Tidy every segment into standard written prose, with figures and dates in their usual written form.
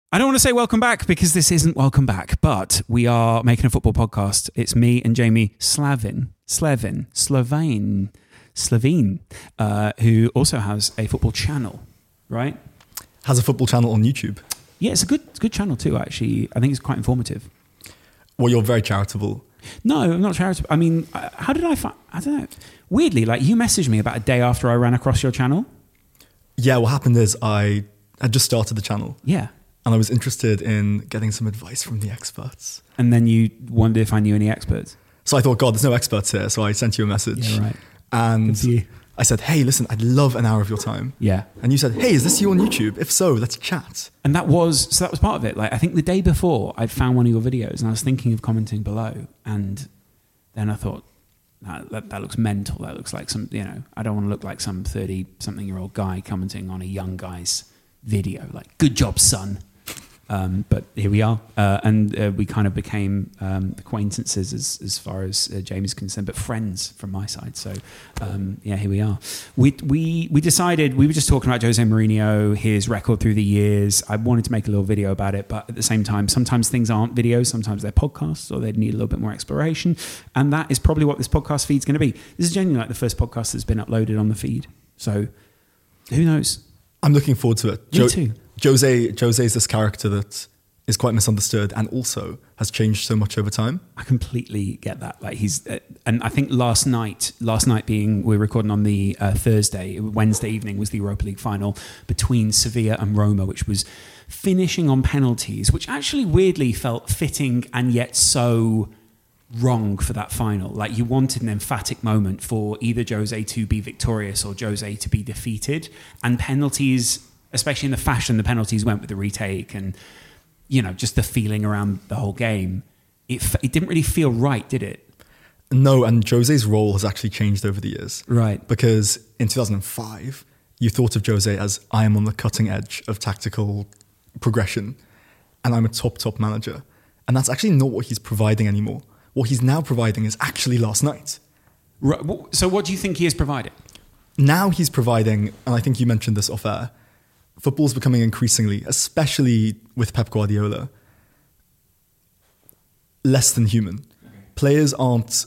I don't want to say welcome back because this isn't welcome back, but we are making a football podcast. It's me and Jamie Slavin, who also has a football channel, right? Has a football channel on YouTube. Yeah, it's a good channel too, actually. I think it's quite informative. Well, you're very charitable. No, I'm not charitable. I mean, how did I find... I don't know. Weirdly, like you messaged me about a day after I ran across your channel. Yeah, what happened is I had just started the channel. Yeah. And I was interested in getting some advice from the experts. And then you wondered if I knew any experts. So I thought, God, there's no experts here. So I sent you a message. Yeah, right. And I said, hey, listen, I'd love an hour of your time. Yeah. And you said, hey, is this you on YouTube? If so, let's chat. And that was part of it. Like, I think the day before I'd found one of your videos and I was thinking of commenting below. And then I thought, that looks mental. That looks like some, I don't want to look like some 30-something-year-old guy commenting on a young guy's video. Like, good job, son. But here we are, and we kind of became acquaintances as far as Jamie's concerned, but friends from my side. So here we are. We decided, we were just talking about Jose Mourinho, his record through the years. I wanted to make a little video about it, but at the same time, sometimes things aren't videos, sometimes they're podcasts, or they need a little bit more exploration. And that is probably what this podcast feed's going to be. This is genuinely like the first podcast that's been uploaded on the feed. So who knows? I'm looking forward to it. Me too. Jose is this character that is quite misunderstood and also has changed so much over time. I completely get that. Like he's, and I think last night being, we're recording on the Wednesday evening was the Europa League final between Sevilla and Roma, which was finishing on penalties, which actually weirdly felt fitting and yet so wrong for that final. Like you wanted an emphatic moment for either Jose to be victorious or Jose to be defeated, and penalties, especially in the fashion the penalties went with the retake and, just the feeling around the whole game, it didn't really feel right, did it? No, and Jose's role has actually changed over the years. Right. Because in 2005, you thought of Jose as, I am on the cutting edge of tactical progression and I'm a top manager. And that's actually not what he's providing anymore. What he's now providing is actually last night. Right. So what do you think he is providing? Now he's providing, and I think you mentioned this off air, football's becoming increasingly, especially with Pep Guardiola, less than human. Okay. Players don't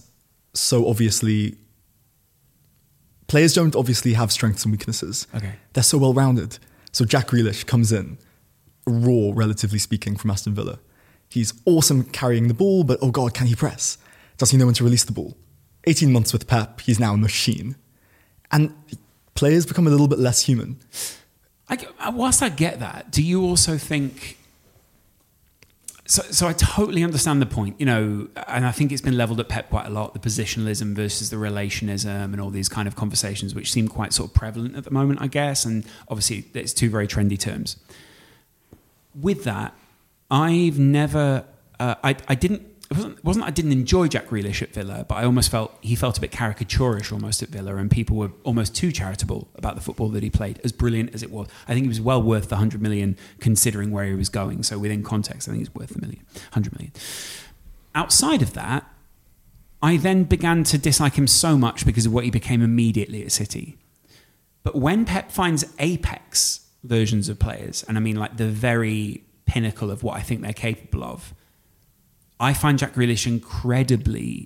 obviously have strengths and weaknesses. Okay. They're so well-rounded. So Jack Grealish comes in, raw, relatively speaking, from Aston Villa. He's awesome carrying the ball, but oh God, can he press? Does he know when to release the ball? 18 months with Pep, he's now a machine. And players become a little bit less human. Whilst I get that, do you also think... So I totally understand the point, and I think it's been levelled at Pep quite a lot, the positionalism versus the relationism and all these kind of conversations which seem quite sort of prevalent at the moment, I guess, and obviously it's two very trendy terms. With that, I've never... It wasn't I didn't enjoy Jack Grealish at Villa, but I almost felt he felt a bit caricaturish almost at Villa, and people were almost too charitable about the football that he played, as brilliant as it was. I think he was well worth the 100 million considering where he was going. So within context, I think he's worth 100 million. Outside of that, I then began to dislike him so much because of what he became immediately at City. But when Pep finds apex versions of players, and I mean like the very pinnacle of what I think they're capable of, I find Jack Grealish incredibly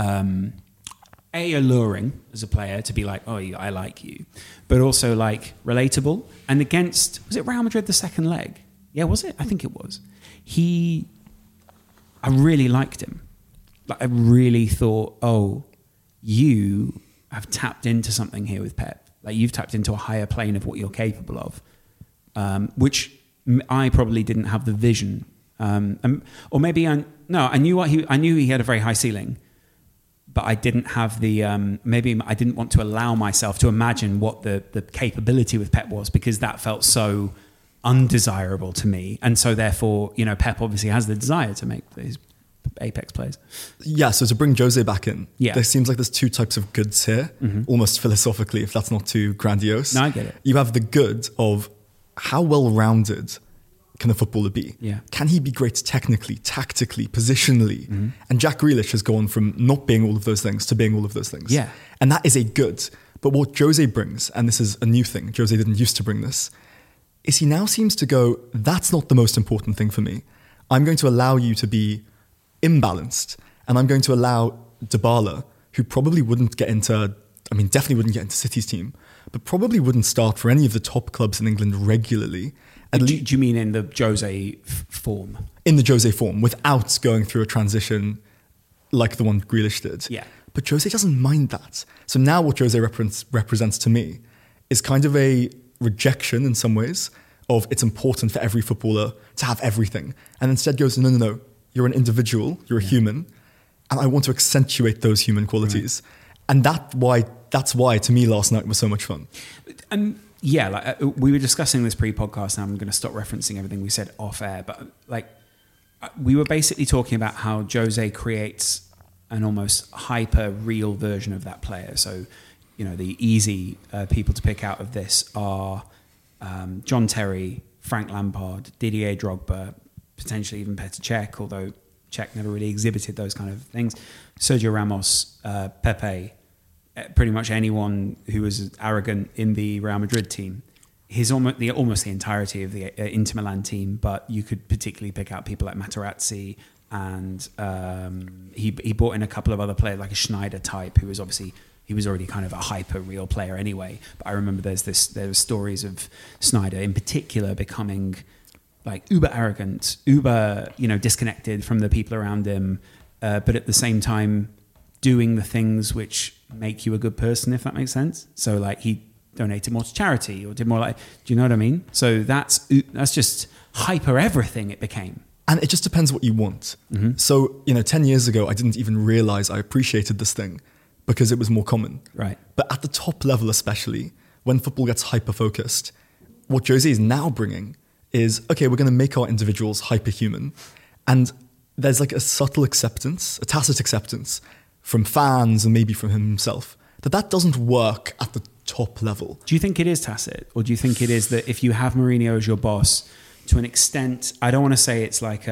alluring as a player to be like, oh, I like you, but also like relatable. And was it Real Madrid the second leg? Yeah, was it? I think it was. I really liked him. Like I really thought, oh, you have tapped into something here with Pep. Like you've tapped into a higher plane of what you're capable of, which I probably didn't have the vision. Or maybe I knew he had a very high ceiling, but I didn't have the maybe I didn't want to allow myself to imagine what the capability with Pep was, because that felt so undesirable to me, and so therefore Pep obviously has the desire to make these apex players. Yeah. So to bring Jose back in, yeah, there seems like there's two types of goods here, almost philosophically, if that's not too grandiose. No, I get it. You have the good of how well-rounded can a footballer be? Yeah. Can he be great technically, tactically, positionally? And Jack Grealish has gone from not being all of those things to being all of those things. Yeah. And that is a good. But what Jose brings, and this is a new thing, Jose didn't used to bring this, is he now seems to go, that's not the most important thing for me. I'm going to allow you to be imbalanced, and I'm going to allow Dybala, who probably wouldn't get into, definitely wouldn't get into City's team, but probably wouldn't start for any of the top clubs in England regularly. Do you mean in the Jose form? In the Jose form, without going through a transition like the one Grealish did. Yeah. But Jose doesn't mind that. So now what Jose represents to me is kind of a rejection in some ways of it's important for every footballer to have everything. And instead goes, no, you're an individual, you're a human, and I want to accentuate those human qualities. Right. And that's why to me last night was so much fun. And yeah, we were discussing this pre-podcast, and I'm going to stop referencing everything we said off air, but we were basically talking about how Jose creates an almost hyper real version of that player. So, the easy people to pick out of this are John Terry, Frank Lampard, Didier Drogba, potentially even Petr Cech, although Cech never really exhibited those kind of things. Sergio Ramos, Pepe, pretty much anyone who was arrogant in the Real Madrid team. His almost the entirety of the Inter Milan team, but you could particularly pick out people like Materazzi, and he brought in a couple of other players like a Schneider type, who was obviously, he was already kind of a hyper real player anyway. But I remember there were stories of Schneider in particular becoming like uber arrogant, uber disconnected from the people around him, but at the same time doing the things which make you a good person, if that makes sense. So like he donated more to charity or did more like, do you know what I mean? So that's just hyper everything it became. And it just depends what you want. Mm-hmm. So, 10 years ago, I didn't even realize I appreciated this thing because it was more common. Right. But at the top level, especially when football gets hyper focused, what Jose is now bringing is, okay, we're going to make our individuals hyperhuman. And there's like a subtle acceptance, a tacit acceptance from fans and maybe from him himself, that doesn't work at the top level. Do you think it is tacit? Or do you think it is that if you have Mourinho as your boss, to an extent, I don't want to say it's like,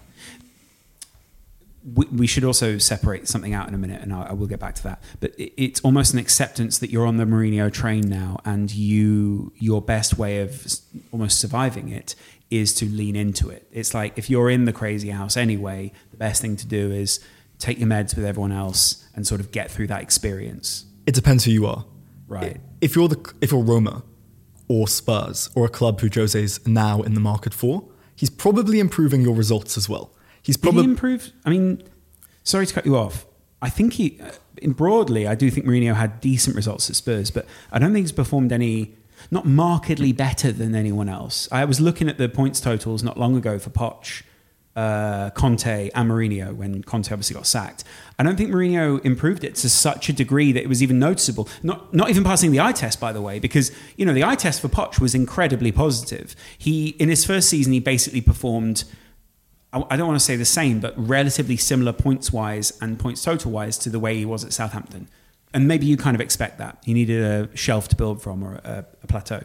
we should also separate something out in a minute, and I will get back to that. But it's almost an acceptance that you're on the Mourinho train now, and your best way of almost surviving it is to lean into it. It's like if you're in the crazy house anyway, the best thing to do is take your meds with everyone else and sort of get through that experience. It depends who you are. Right. If you're Roma or Spurs or a club who Jose's now in the market for, he's probably improving your results as well. Did he improve? I mean, sorry to cut you off. I think broadly, I do think Mourinho had decent results at Spurs, but I don't think he's performed not markedly better than anyone else. I was looking at the points totals not long ago for Poch, Conte and Mourinho when Conte obviously got sacked. I don't think Mourinho improved it to such a degree that it was even noticeable. Not even passing the eye test, by the way, because the eye test for Poch was incredibly positive. In his first season, he basically performed, I don't want to say the same, but relatively similar points-wise and points total-wise to the way he was at Southampton. And maybe you kind of expect that. He needed a shelf to build from or a plateau.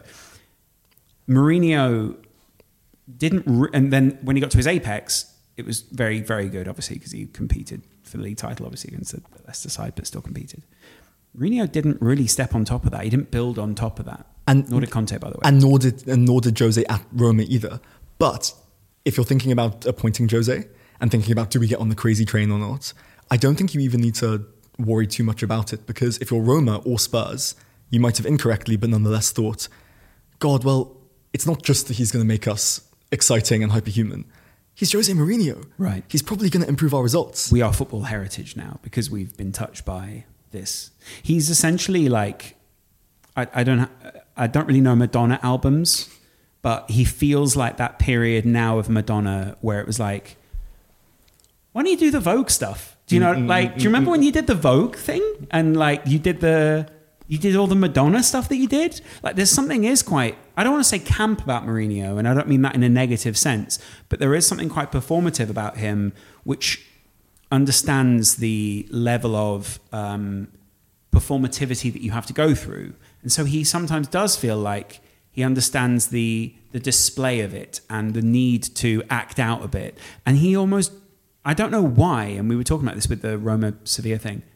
Mourinho didn't... and then when he got to his apex, it was very, very good, obviously, because he competed for the league title, obviously, against the Leicester side, but still competed. Mourinho didn't really step on top of that. He didn't build on top of that. And nor did Conte, by the way. And nor did Jose at Roma either. But if you're thinking about appointing Jose and thinking about do we get on the crazy train or not, I don't think you even need to worry too much about it, because if you're Roma or Spurs, you might have incorrectly but nonetheless thought, God, well, it's not just that he's going to make us exciting and hyperhuman. He's Jose Mourinho. Right. He's probably going to improve our results. We are football heritage now because we've been touched by this. He's essentially like, I don't really know Madonna albums, but he feels like that period now of Madonna where it was like, why don't you do the Vogue stuff? Do you know, do you remember when you did the Vogue thing? And like you did all the Madonna stuff that you did? Like there's something I don't want to say camp about Mourinho, and I don't mean that in a negative sense, but there is something quite performative about him, which understands the level of performativity that you have to go through. And so he sometimes does feel like he understands the display of it and the need to act out a bit. And he almost, I don't know why, and we were talking about this with the Roma-Sevilla thing,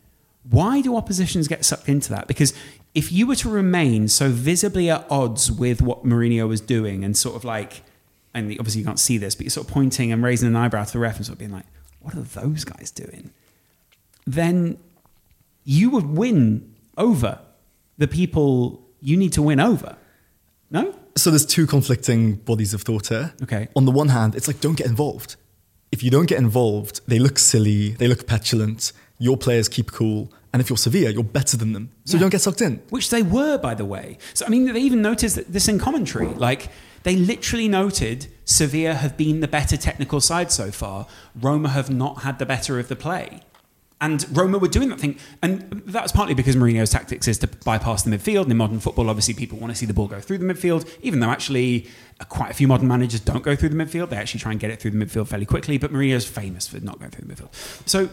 why do oppositions get sucked into that? Because if you were to remain so visibly at odds with what Mourinho was doing and sort of like, and obviously you can't see this, but you're sort of pointing and raising an eyebrow to the ref and sort of being like, what are those guys doing? Then you would win over the people you need to win over. No? So there's two conflicting bodies of thought here. Okay. On the one hand, it's like, don't get involved. If you don't get involved, they look silly, they look petulant, your players keep cool, and if you're Sevilla, you're better than them. So don't get sucked in. Which they were, by the way. So, I mean, they even noticed this in commentary. Like, they literally noted Sevilla have been the better technical side so far. Roma have not had the better of the play. And Roma were doing that thing. And that was partly because Mourinho's tactics is to bypass the midfield. And in modern football, obviously, people want to see the ball go through the midfield, even though actually quite a few modern managers don't go through the midfield. They actually try and get it through the midfield fairly quickly. But Mourinho's famous for not going through the midfield. So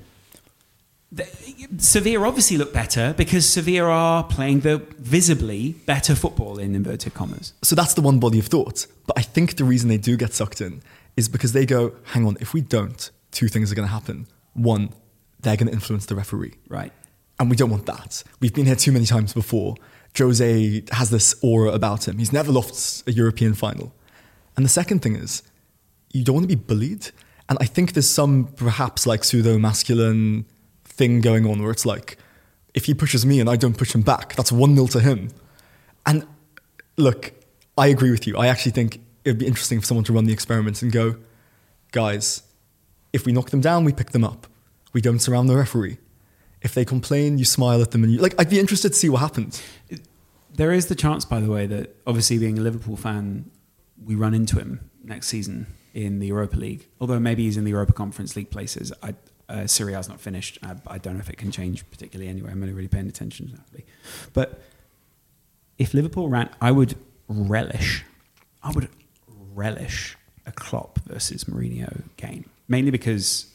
Sevilla obviously look better because Sevilla are playing the visibly better football in inverted commas. So that's the one body of thought. But I think the reason they do get sucked in is because they go, hang on, if we don't, two things are going to happen. One, they're going to influence the referee. Right. And we don't want that. We've been here too many times before. Jose has this aura about him. He's never lost a European final. And the second thing is, you don't want to be bullied. And I think there's some perhaps like pseudo-masculine thing going on where it's like, if he pushes me and I don't push him back, that's 1-0 to him. And look, I agree with you. I actually think it'd be interesting for someone to run the experiment and go, guys, if we knock them down, we pick them up. We don't surround the referee. If they complain, you smile at them. And I'd be interested to see what happens. There is the chance, by the way, that obviously being a Liverpool fan, we run into him next season in the Europa League. Although maybe he's in the Europa Conference League places. Serie A's not finished. I don't know if it can change particularly anyway. I'm only really paying attention to that. But if Liverpool ran, I would relish a Klopp versus Mourinho game. Mainly because,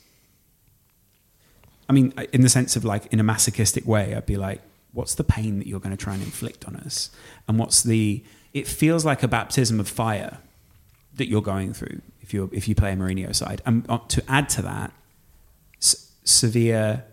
I mean, in the sense of like, in a masochistic way, I'd be like, what's the pain that you're going to try and inflict on us? And it feels like a baptism of fire that you're going through if you play a Mourinho side. And to add to that, Sevilla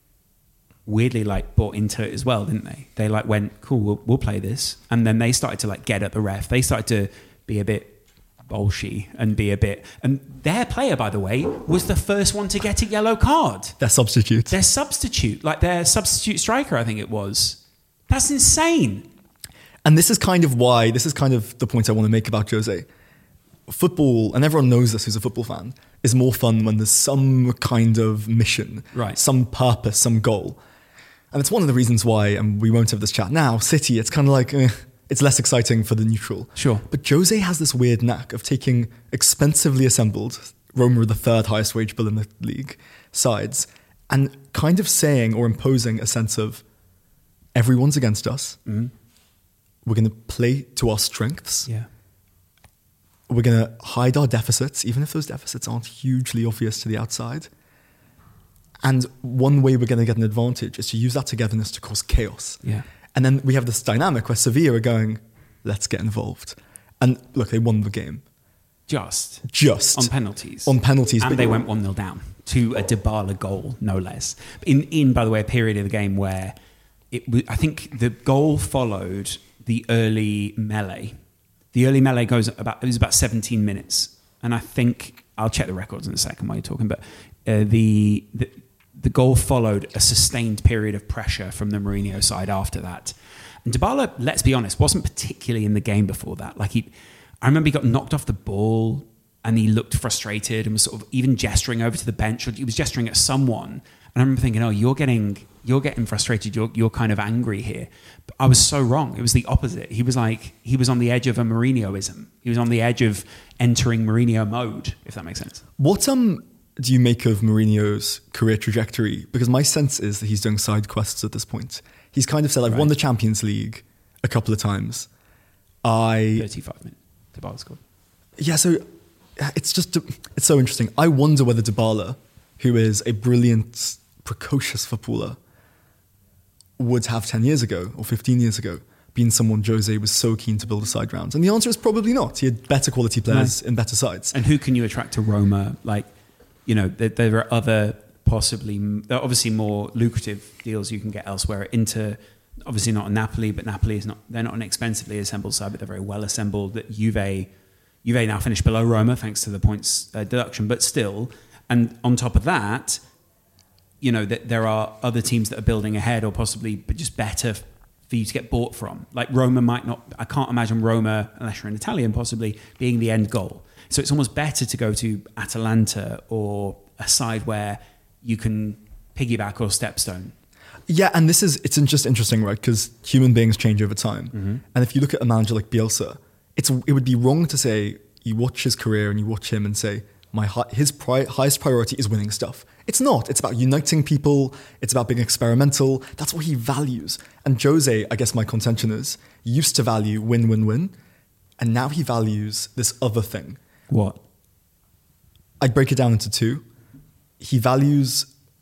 weirdly like bought into it as well, didn't they? They like went, cool, we'll play this. And then they started to like get at the ref. They started to be a bit bolshy and be a bit, and their player, by the way, was the first one to get a yellow card. Their substitute, like their substitute striker, I think it was. That's insane. And this is kind of the point I want to make about Jose. Football, and everyone knows this who's a football fan, is more fun when there's some kind of mission, right? Some purpose, some goal. And it's one of the reasons why, and we won't have this chat now, City, it's kind of like, it's less exciting for the neutral. Sure. But Jose has this weird knack of taking expensively assembled, Roma are the third highest wage bill in the league, sides, and kind of saying or imposing a sense of, everyone's against us. Mm-hmm. We're going to play to our strengths. Yeah. We're going to hide our deficits, even if those deficits aren't hugely obvious to the outside. And one way we're going to get an advantage is to use that togetherness to cause chaos. Yeah. And then we have this dynamic where Sevilla are going, let's get involved. And look, they won the game. Just. On penalties. And they went 1-0 down to a Dybala goal, no less. In by the way, a period of the game where I think the goal followed the early melee. The early melee it was about 17 minutes. And I think, I'll check the records in a second while you're talking, but the goal followed a sustained period of pressure from the Mourinho side after that. And Dybala, let's be honest, wasn't particularly in the game before that. I remember he got knocked off the ball and he looked frustrated and was sort of even gesturing over to the bench, or he was gesturing at someone. And I remember thinking, oh, you're getting frustrated. You're kind of angry here. But I was so wrong. It was the opposite. He was on the edge of a Mourinhoism. He was on the edge of entering Mourinho mode, if that makes sense. What do you make of Mourinho's career trajectory? Because my sense is that he's doing side quests at this point. He's kind of said, I've won the Champions League a couple of times. 35 minutes. Dybala scored. Yeah, so it's so interesting. I wonder whether Dybala, who is a brilliant, precocious footballer, would have 10 years ago or 15 years ago been someone Jose was so keen to build a side round. And the answer is probably not. He had better quality players in better sides. And who can you attract to Roma? There are other possibly, there are obviously more lucrative deals you can get elsewhere. Inter, obviously not Napoli, but Napoli is not, they're not an expensively assembled side, but they're very well assembled. That Juve now finished below Roma thanks to the points deduction, but still, and on top of that, you know, that there are other teams that are building ahead or possibly just better for you to get bought from. Like Roma might not, I can't imagine Roma, unless you're an Italian possibly, being the end goal. So it's almost better to go to Atalanta or a side where you can piggyback or stepstone. Yeah, and it's just interesting, right? Because human beings change over time. Mm-hmm. And if you look at a manager like Bielsa, it would be wrong to say, you watch his career and you watch him and say, his highest priority is winning stuff. It's not. It's about uniting people. It's about being experimental. That's what he values. And Jose, I guess my contention is, used to value win, win, win. And now he values this other thing. What? I'd break it down into two. He values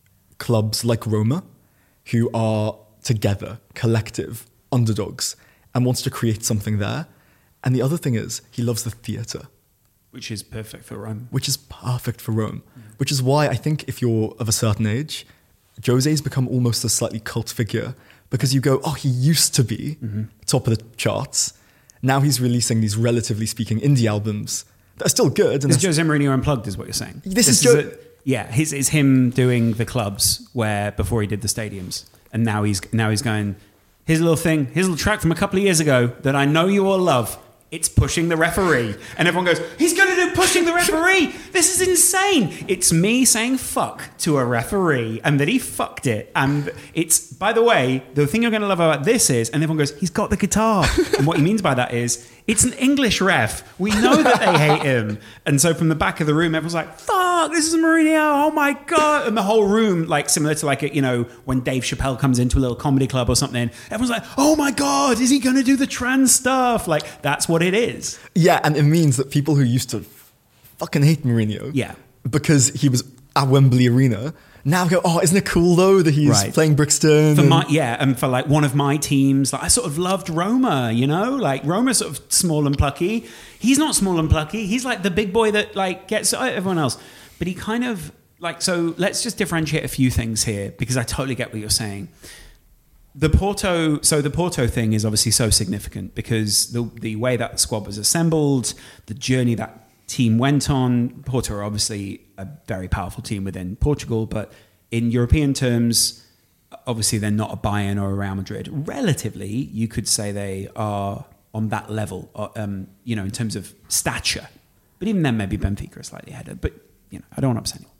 clubs like Roma, who are together, collective, underdogs, and wants to create something there. And the other thing is, he loves the theatre. Which is perfect for Rome. Which is perfect for Rome. Yeah. Which is why I think if you're of a certain age, Jose's become almost a slightly cult figure, because you go, oh, he used to be top of the charts. Now he's releasing these, relatively speaking, indie albums that are still good. Is Jose Mourinho unplugged, is what you're saying? This is it's him doing the clubs where before he did the stadiums, and now he's going. Here's a little thing. Here's a little track from a couple of years ago that I know you all love. It's pushing the referee, and everyone goes, he's going to do pushing the referee. This is insane. It's me saying fuck to a referee, and that he fucked it. And it's, by the way, the thing you're going to love about this is, and everyone goes, he's got the guitar. And what he means by that is, it's an English ref. We know that they hate him. And so from the back of the room, everyone's like, fuck, this is Mourinho. Oh my God. And the whole room, like similar to like, when Dave Chappelle comes into a little comedy club or something, everyone's like, oh my God, is he going to do the trans stuff? Like, that's what it is. Yeah. And it means that people who used to fucking hate Mourinho, because he was at Wembley Arena, now go, oh, isn't it cool though that he's playing Brixton? And for like one of my teams, like I sort of loved Roma, like Roma's sort of small and plucky. He's not small and plucky. He's like the big boy that like gets everyone else. But he kind of like, so let's just differentiate a few things here, because I totally get what you're saying. The Porto thing is obviously so significant because the way that squad was assembled, the journey that team went on. Porto are obviously a very powerful team within Portugal, but in European terms, obviously they're not a Bayern or a Real Madrid. Relatively, you could say they are on that level, in terms of stature. But even then, maybe Benfica are slightly ahead. But I don't want to upset anyone.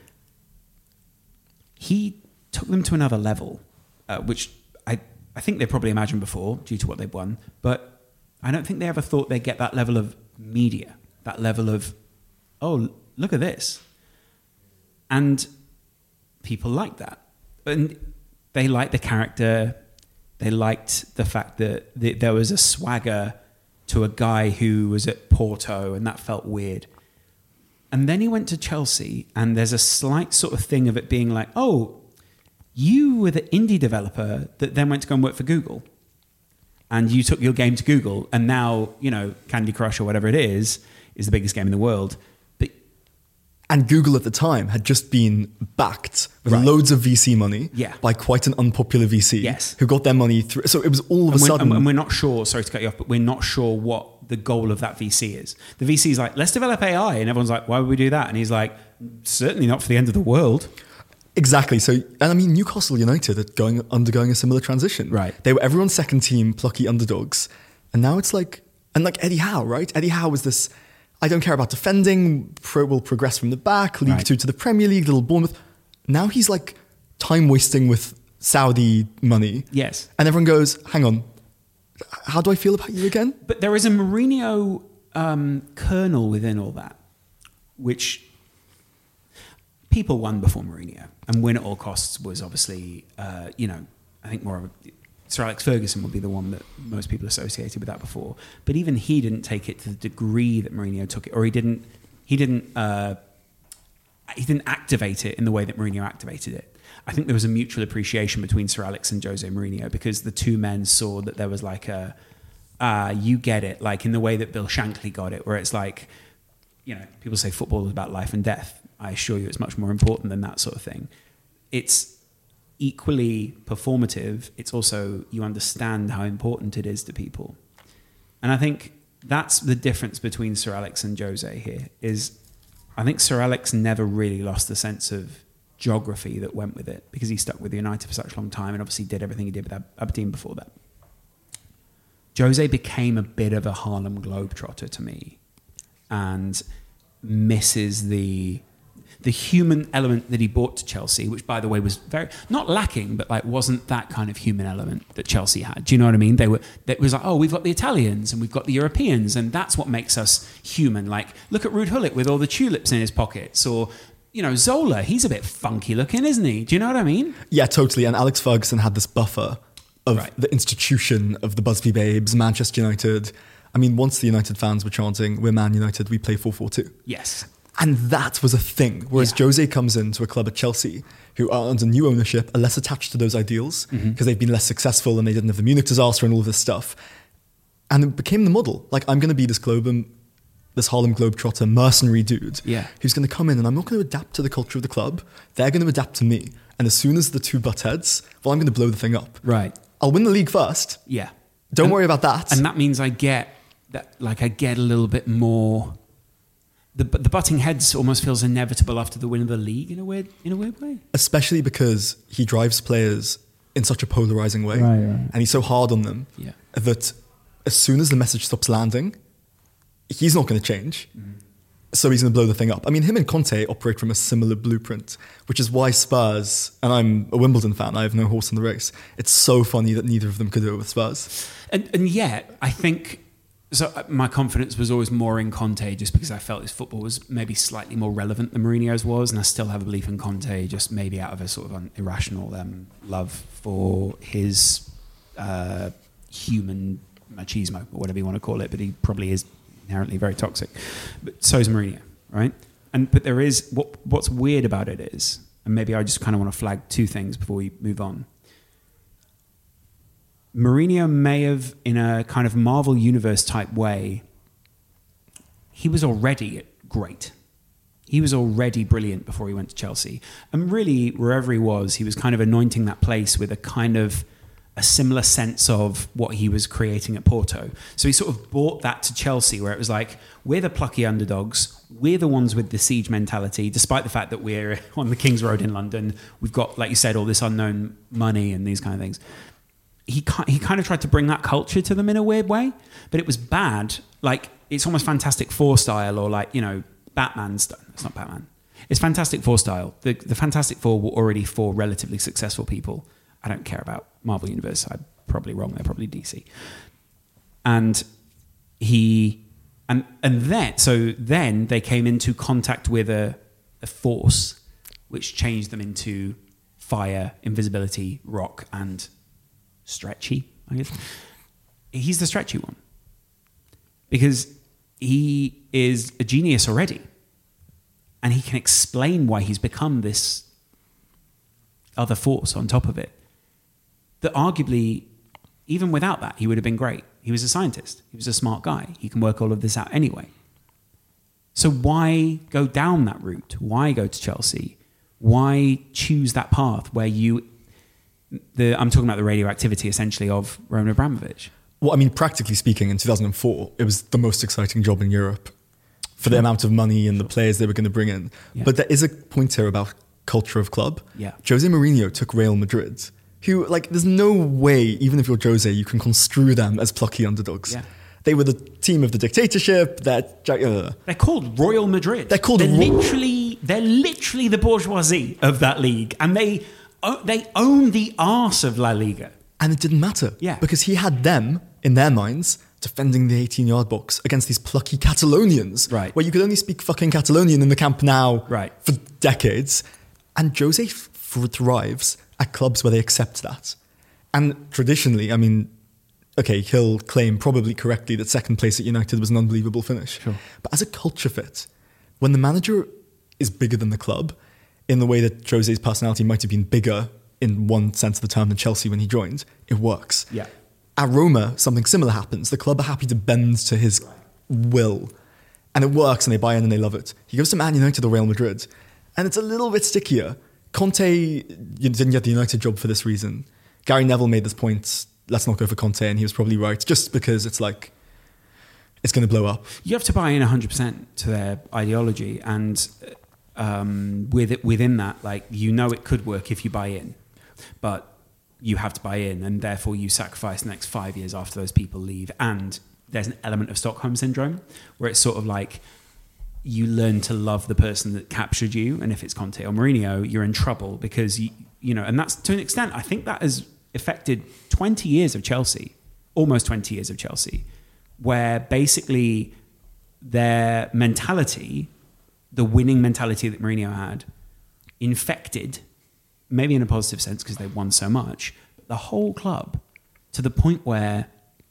He took them to another level, which I think they probably imagined before due to what they've won. But I don't think they ever thought they'd get that level of media. That level of, oh, look at this. And people liked that. And they liked the character. They liked the fact that there was a swagger to a guy who was at Porto, and that felt weird. And then he went to Chelsea, and there's a slight sort of thing of it being like, oh, you were the indie developer that then went to go and work for Google. And you took your game to Google, and now, Candy Crush or whatever it is the biggest game in the world. And Google at the time had just been backed with loads of VC money by quite an unpopular VC who got their money through. So it was all of a sudden... And we're not sure, sorry to cut you off, but we're not sure what the goal of that VC is. The VC is like, let's develop AI. And everyone's like, why would we do that? And he's like, certainly not for the end of the world. Exactly. So, and I mean, Newcastle United are undergoing a similar transition. Right. They were everyone's second team, plucky underdogs. And now it's like, and like Eddie Howe, right? Eddie Howe was this... I don't care about defending, will progress from the back, League Two to the Premier League, little Bournemouth. Now he's like time wasting with Saudi money. Yes. And everyone goes, hang on, how do I feel about you again? But there is a Mourinho kernel within all that, which people won before Mourinho. And win at all costs was obviously, I think more of a... Sir Alex Ferguson would be the one that most people associated with that before, but even he didn't take it to the degree that Mourinho took it, or he didn't activate it in the way that Mourinho activated it. I think there was a mutual appreciation between Sir Alex and Jose Mourinho because the two men saw that there was like you get it, like in the way that Bill Shankly got it, where it's like people say football is about life and death. I assure you it's much more important than that sort of thing. It's equally performative. It's also, you understand how important it is to people. And I think that's the difference between Sir Alex and Jose here, is I think Sir Alex never really lost the sense of geography that went with it, because he stuck with United for such a long time and obviously did everything he did with Aberdeen before that. Jose became a bit of a Harlem Globetrotter to me, and misses the human element that he brought to Chelsea, which, by the way, was very not lacking, but like wasn't that kind of human element that Chelsea had. Do you know what I mean? It was like, oh, we've got the Italians and we've got the Europeans, and that's what makes us human. Like, look at Ruud Gullit with all the tulips in his pockets, or Zola. He's a bit funky looking, isn't he? Do you know what I mean? Yeah, totally. And Alex Ferguson had this buffer of the institution of the Busby Babes, Manchester United. I mean, once the United fans were chanting, "We're Man United, we play 4-4-2." Yes. And that was a thing. Whereas Jose comes into a club at Chelsea who are under new ownership, are less attached to those ideals because they've been less successful and they didn't have the Munich disaster and all this stuff. And it became the model. Like, I'm going to be this Harlem Globetrotter mercenary dude who's going to come in, and I'm not going to adapt to the culture of the club. They're going to adapt to me. And as soon as the two butt heads, well, I'm going to blow the thing up. Right. I'll win the league first. Yeah. Don't worry about that. And that means I get a little bit more. The butting heads almost feels inevitable after the win of the league in a weird way. Especially because he drives players in such a polarizing way, right. And he's so hard on them that as soon as the message stops landing, he's not going to change. So he's going to blow the thing up. I mean, him and Conte operate from a similar blueprint, which is why Spurs, and I'm a Wimbledon fan, I have no horse in the race. It's so funny that neither of them could do it with Spurs. And yet, I think, so my confidence was always more in Conte, just because I felt his football was maybe slightly more relevant than Mourinho's was, and I still have a belief in Conte, just maybe out of a sort of irrational love for his human machismo, or whatever you want to call it, but he probably is inherently very toxic. But so is Mourinho, right? But there is, what's weird about it is, and maybe I just kind of want to flag two things before we move on. Mourinho may have, in a kind of Marvel Universe type way, he was already great. He was already brilliant before he went to Chelsea. And really, wherever he was kind of anointing that place with a similar sense of what he was creating at Porto. So he sort of brought that to Chelsea, where it was like, we're the plucky underdogs, we're the ones with the siege mentality, despite the fact that we're on the King's Road in London. We've got, like you said, all this unknown money and these kind of things. He kind of tried to bring that culture to them in a weird way, but it was bad. Like, it's almost Fantastic Four style, or Batman style. It's not Batman. It's Fantastic Four style. The Fantastic Four were already four relatively successful people. I don't care about Marvel Universe. I'm probably wrong. They're probably DC. And then they came into contact with a force which changed them into fire, invisibility, rock, and stretchy, I guess. He's the stretchy one, because he is a genius already, and he can explain why he's become this other force on top of it, that arguably, even without that, he would have been great. He was a scientist. He was a smart guy. He can work all of this out anyway. So why go down that route? Why go to Chelsea? Why choose that path where I'm talking about the radioactivity, essentially, of Roman Abramovich? Well, I mean, practically speaking, in 2004, it was the most exciting job in Europe for the amount of money and the players they were going to bring in. Yeah. But there is a point here about culture of club. Yeah. Jose Mourinho took Real Madrid, who, there's no way, even if you're Jose, you can construe them as plucky underdogs. Yeah. They were the team of the dictatorship. They're called Royal Madrid. They're literally the bourgeoisie of that league, and they own the arse of La Liga. And it didn't matter. Yeah. Because he had them, in their minds, defending the 18-yard box against these plucky Catalonians. Right. Where you could only speak fucking Catalonian in the Camp Nou for decades. And Jose thrives at clubs where they accept that. And traditionally, I mean, okay, he'll claim probably correctly that second place at United was an unbelievable finish. Sure. But as a culture fit, when the manager is bigger than the club, in the way that Jose's personality might have been bigger in one sense of the term than Chelsea when he joined, it works. Yeah. At Roma, something similar happens. The club are happy to bend to his will. And it works and they buy in and they love it. He goes to Man United or Real Madrid and it's a little bit stickier. Conte didn't get the United job for this reason. Gary Neville made this point, let's not go for Conte, and he was probably right, just because it's like, it's going to blow up. You have to buy in 100% to their ideology, and within that, like, you know it could work if you buy in, but you have to buy in, and therefore you sacrifice the next 5 years after those people leave. And there's an element of Stockholm syndrome where it's sort of like you learn to love the person that captured you, and if it's Conte or Mourinho, you're in trouble because you know, and that's to an extent, I think that has affected 20 years of Chelsea, almost 20 years of Chelsea, where basically their mentality, the winning mentality that Mourinho had, infected, maybe in a positive sense because they won so much, the whole club, to the point where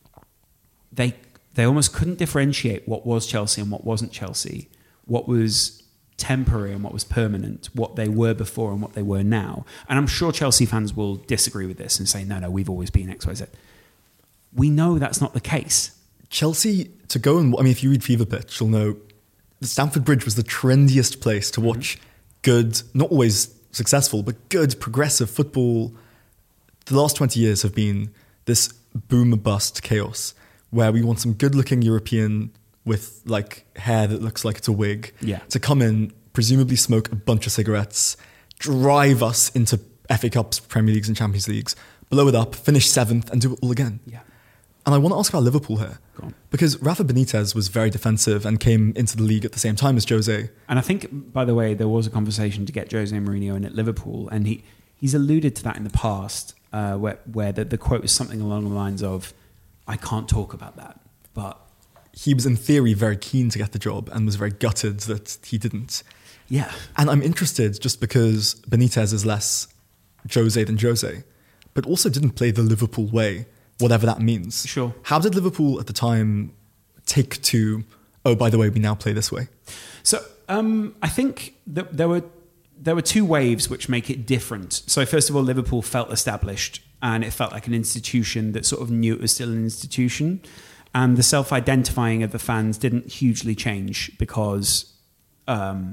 they almost couldn't differentiate what was Chelsea and what wasn't Chelsea, what was temporary and what was permanent, what they were before and what they were now. And I'm sure Chelsea fans will disagree with this and say, no, we've always been XYZ. We know that's not the case. Chelsea, to go and, I mean, if you read Fever Pitch, you'll know the Stamford Bridge was the trendiest place to watch good, not always successful, but good, progressive football. The last 20 years have been this boom-bust chaos where we want some good-looking European with like hair that looks like it's a wig to come in, presumably smoke a bunch of cigarettes, drive us into FA Cups, Premier Leagues and Champions Leagues, blow it up, finish 7th and do it all again. Yeah. And I want to ask about Liverpool here. Because Rafa Benitez was very defensive and came into the league at the same time as Jose. And I think, by the way, there was a conversation to get Jose Mourinho in at Liverpool, and he's alluded to that in the past, where the quote was something along the lines of, I can't talk about that, but... He was in theory very keen to get the job and was very gutted that he didn't. Yeah. And I'm interested just because Benitez is less Jose than Jose, but also didn't play the Liverpool way, whatever that means. Sure. How did Liverpool at the time take to, oh, by the way, we now play this way? So I think that there were two waves which make it different. So first of all, Liverpool felt established and it felt like an institution that sort of knew it was still an institution. And the self-identifying of the fans didn't hugely change because to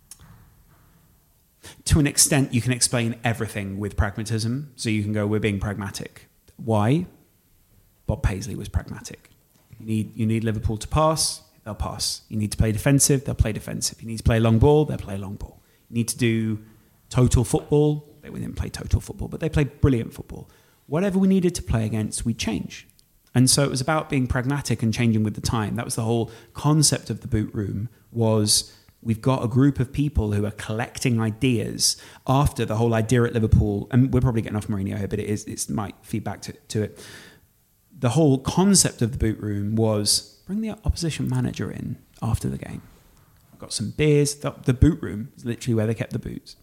an extent you can explain everything with pragmatism. So you can go, we're being pragmatic. Why? Bob Paisley was pragmatic. You need Liverpool to pass, they'll pass. You need to play defensive, they'll play defensive. You need to play long ball, they'll play long ball. You need to do total football. They didn't play total football, but they played brilliant football. Whatever we needed to play against, we'd change. And so it was about being pragmatic and changing with the time. That was the whole concept of the boot room, was we've got a group of people who are collecting ideas after the whole idea at Liverpool, and we're probably getting off Mourinho here, but it might feed back to it. The whole concept of the boot room was bring the opposition manager in after the game. Got some beers. The boot room is literally where they kept the boots.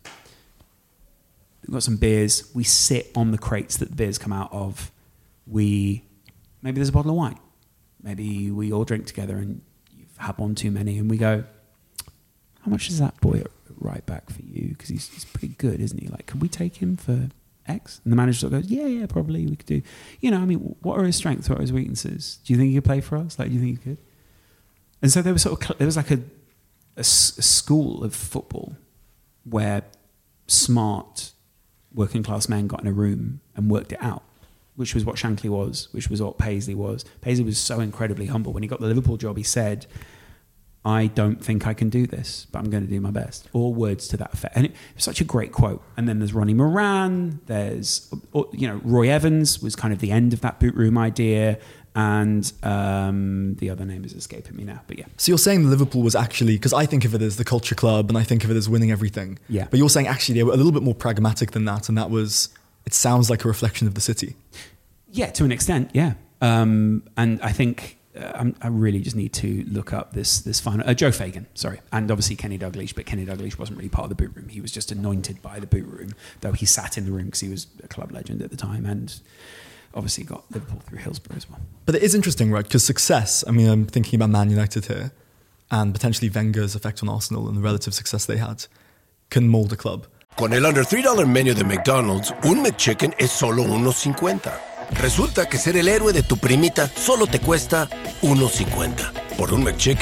We've got some beers. We sit on the crates that the beers come out of. Maybe there's a bottle of wine. Maybe we all drink together and you've had one too many and we go, how much does that boy write back for you? Because he's pretty good, isn't he? Like, can we take him for X? And the manager sort of goes, yeah, probably we could do. You know, I mean, what are his strengths? What are his weaknesses? Do you think he could play for us? Like, do you think he could? And so there was like a school of football where smart working class men got in a room and worked it out, which was what Shankly was, which was what Paisley was. Paisley was so incredibly humble. When he got the Liverpool job, he said, I don't think I can do this, but I'm going to do my best. All words to that effect. And it was such a great quote. And then there's Ronnie Moran, there's, Roy Evans was kind of the end of that boot room idea. And the other name is escaping me now, but yeah. So you're saying Liverpool was actually, because I think of it as the culture club and I think of it as winning everything. Yeah. But you're saying actually they were a little bit more pragmatic than that, and that was, it sounds like a reflection of the city. Yeah, to an extent, yeah. And I think I really just need to look up this final... Joe Fagan, sorry. And obviously Kenny Dalglish, but Kenny Dalglish wasn't really part of the boot room. He was just anointed by the boot room, though he sat in the room because he was a club legend at the time and obviously got Liverpool through Hillsborough as well. But it is interesting, right? Because success, I mean, I'm thinking about Man United here and potentially Wenger's effect on Arsenal and the relative success they had can mold a club. Con el under $3 menu de McDonald's, un McChicken es solo $1.50. Resulta que ser el héroe de tu primita solo te cuesta $1.50. Por un McChicken,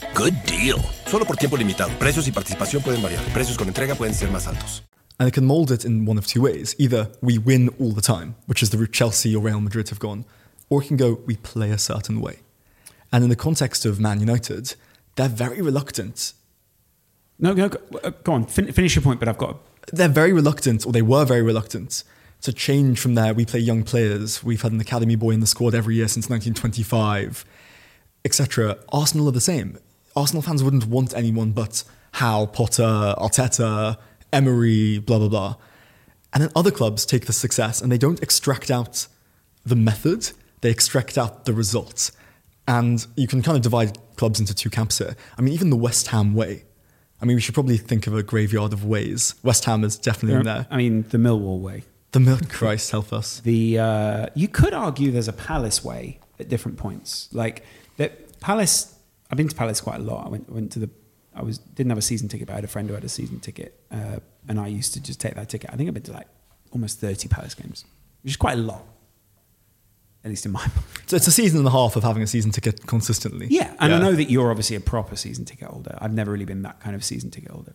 Good deal. Solo por tiempo limitado. Precios y participación pueden variar. Precios con entrega pueden ser más altos. And it can mould it in one of two ways. Either we win all the time, which is the route Chelsea or Real Madrid have gone, or it can go, we play a certain way. And in the context of Man United, they're very reluctant. No, go on. Finish your point, but I've got... They're very reluctant, or they were very reluctant, to change from there. We play young players. We've had an academy boy in the squad every year since 1925, etc. Arsenal are the same. Arsenal fans wouldn't want anyone but Howe, Potter, Arteta, Emery, blah, blah, blah. And then other clubs take the success and they don't extract out the method, they extract out the results. And you can kind of divide clubs into two camps here. I mean, even the West Ham way. I mean, we should probably think of a graveyard of ways. West Ham is definitely in there. I mean, the Millwall way. Christ, help us. You could argue there's a Palace way at different points. Like, Palace, I've been to Palace quite a lot. Didn't have a season ticket, but I had a friend who had a season ticket. And I used to just take that ticket. I think I've been to like almost 30 Palace games, which is quite a lot. At least in my mind. So it's a season and a half of having a season ticket consistently. Yeah, and I know that you're obviously a proper season ticket holder. I've never really been that kind of season ticket holder.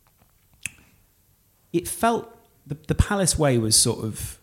It felt, the Palace way was sort of,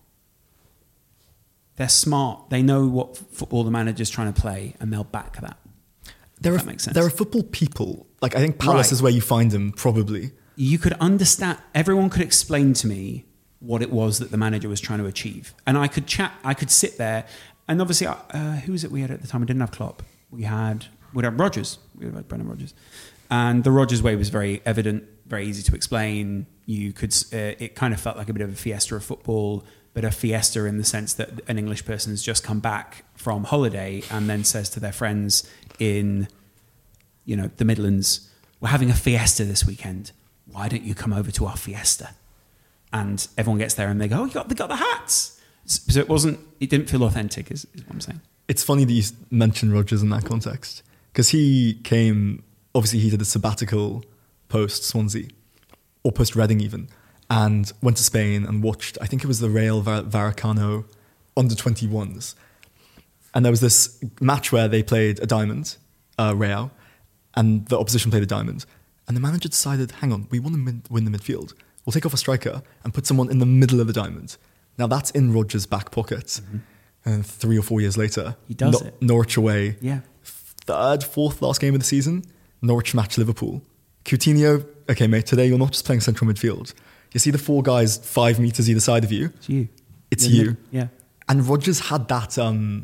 they're smart. They know what football the manager's trying to play, and they'll back that. That makes sense. There are football people. Like, I think Palace is where you find them, probably. You could understand, everyone could explain to me what it was that the manager was trying to achieve. And I could sit there, and obviously, who was it we had at the time? We didn't have Klopp. We'd had Rodgers. We had Brendan Rodgers. And the Rodgers way was very evident, very easy to explain. You could, it kind of felt like a bit of a fiesta of football, but a fiesta in the sense that an English person's just come back from holiday and then says to their friends in, the Midlands, we're having a fiesta this weekend. Why don't you come over to our fiesta? And everyone gets there and they go, oh, they got the hats. So it didn't feel authentic, is what I'm saying. It's funny that you mentioned Rodgers in that context, because he came, obviously he did a sabbatical post Swansea, or post Reading even, and went to Spain and watched, I think it was the Real Vallecano under 21s. And there was this match where they played a diamond, Real, and the opposition played a diamond. And the manager decided, hang on, we want to win the midfield. We'll take off a striker and put someone in the middle of the diamond. Now that's in Rodgers' back pocket. Mm-hmm. And 3 or 4 years later, he does it. Norwich away. Yeah. Third, fourth last game of the season, Norwich match Liverpool. Coutinho, okay, mate, today you're not just playing central midfield. You see the 4 guys 5 meters either side of you. It's you. It's you. Yeah. And Rodgers had that.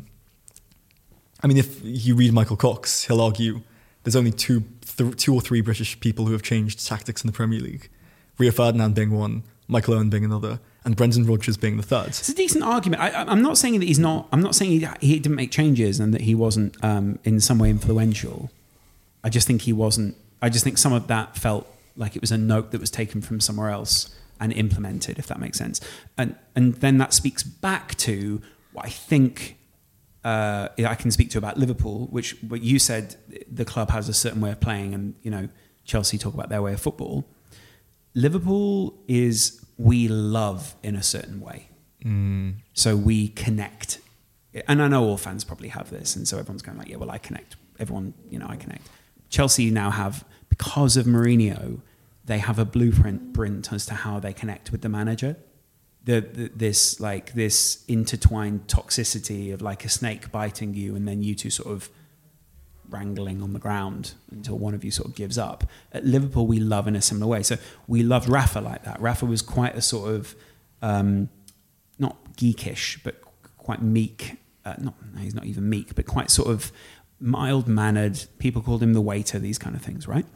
I mean, if you read Michael Cox, he'll argue there's only two or three British people who have changed tactics in the Premier League. Rio Ferdinand being one, Michael Owen being another, and Brendan Rodgers being the third. It's a decent argument. I'm not saying that he's not. I'm not saying he didn't make changes and that he wasn't in some way influential. I just think he wasn't. I just think some of that felt like it was a note that was taken from somewhere else and implemented, if that makes sense. And then that speaks back to what I think I can speak to about Liverpool, which what you said, the club has a certain way of playing, and Chelsea talk about their way of football. Liverpool is, we love in a certain way. Mm. So we connect. And I know all fans probably have this, and so everyone's going like, yeah, well, I connect. Everyone, I connect. Chelsea now have, because of Mourinho, they have a blueprint as to how they connect with the manager. This intertwined toxicity of like a snake biting you and then you two sort of wrangling on the ground until one of you sort of gives up. At Liverpool, we love in a similar way. So we loved Rafa like that. Rafa was quite a sort of, not geekish, but quite meek. He's not even meek, but quite sort of mild-mannered. People called him the waiter, these kind of things, right?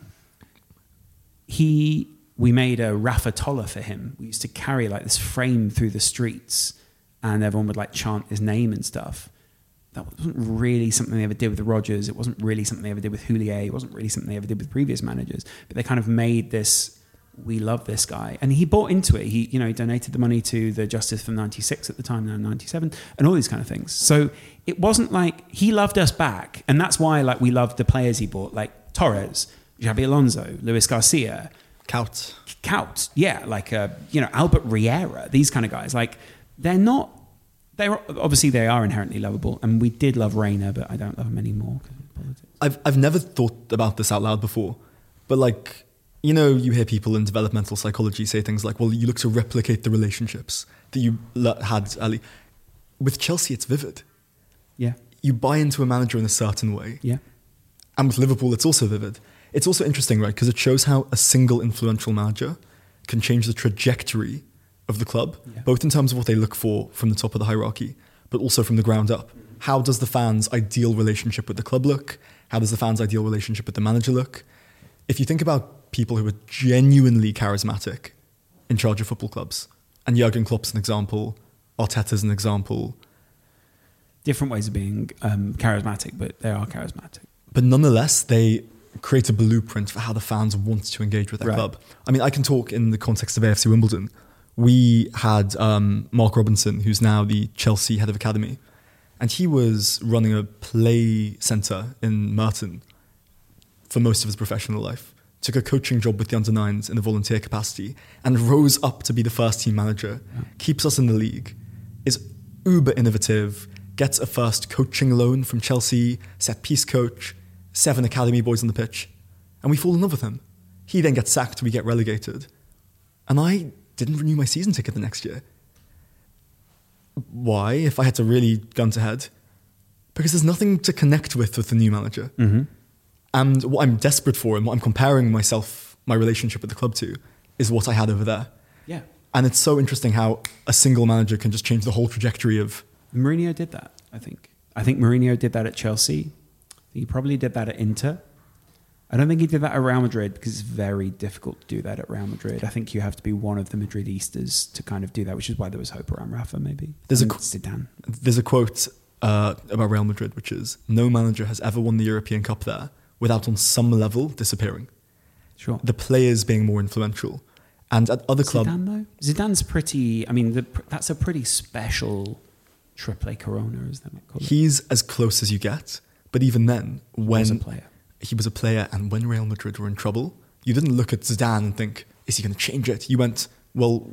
We made a Rafa Toller for him. We used to carry like this frame through the streets and everyone would like chant his name and stuff. That wasn't really something they ever did with Rodgers. It wasn't really something they ever did with Houllier. It wasn't really something they ever did with previous managers. But they kind of made this, we love this guy. And he bought into it. He donated the money to the Justice for 96 at the time, now 97, and all these kind of things. So it wasn't like, he loved us back. And that's why like we loved the players he bought, like Torres, Xabi Alonso, Luis Garcia, Kaut, yeah, like Albert Riera, these kind of guys. Like they are inherently lovable, and we did love Reina, but I don't love him anymore because of politics. I've never thought about this out loud before, but like, you know, you hear people in developmental psychology say things like, well, you look to replicate the relationships that you had early. With Chelsea, it's vivid. Yeah. You buy into a manager in a certain way. Yeah. And with Liverpool, it's also vivid. It's also interesting, right? Because it shows how a single influential manager can change the trajectory of the club, both in terms of what they look for from the top of the hierarchy, but also from the ground up. How does the fans' ideal relationship with the club look? How does the fans' ideal relationship with the manager look? If you think about people who are genuinely charismatic in charge of football clubs, and Jurgen Klopp's an example, Arteta's an example. Different ways of being charismatic, but they are charismatic. But nonetheless, they create a blueprint for how the fans want to engage with their club. I mean, I can talk in the context of AFC Wimbledon. We had Mark Robinson, who's now the Chelsea head of academy, and he was running a play centre in Merton for most of his professional life. Took a coaching job with the under-9s in a volunteer capacity and rose up to be the first team manager, keeps us in the league, is uber innovative, gets a first coaching loan from Chelsea, set-piece coach, 7 academy boys on the pitch, and we fall in love with him. He then gets sacked, we get relegated. And I didn't renew my season ticket the next year. Why, if I had to really gun to head? Because there's nothing to connect with the new manager. Mm-hmm. And what I'm desperate for and what I'm comparing my relationship with the club to, is what I had over there. Yeah. And it's so interesting how a single manager can just change the whole trajectory of... Mourinho did that, I think. I think Mourinho did that at Chelsea. He probably did that at Inter. I don't think he did that at Real Madrid because it's very difficult to do that at Real Madrid. I think you have to be one of the Madridistas to kind of do that, which is why there was hope around Rafa, maybe. There's a quote about Real Madrid, which is, no manager has ever won the European Cup there without on some level disappearing. Sure. The players being more influential. And at other clubs... Zidane, though? Zidane's pretty... I mean, that's a pretty special triple Corona, as they might call it. He's as close as you get. But even then, when... He was a player. And when Real Madrid were in trouble, you didn't look at Zidane and think, is he going to change it? You went, well,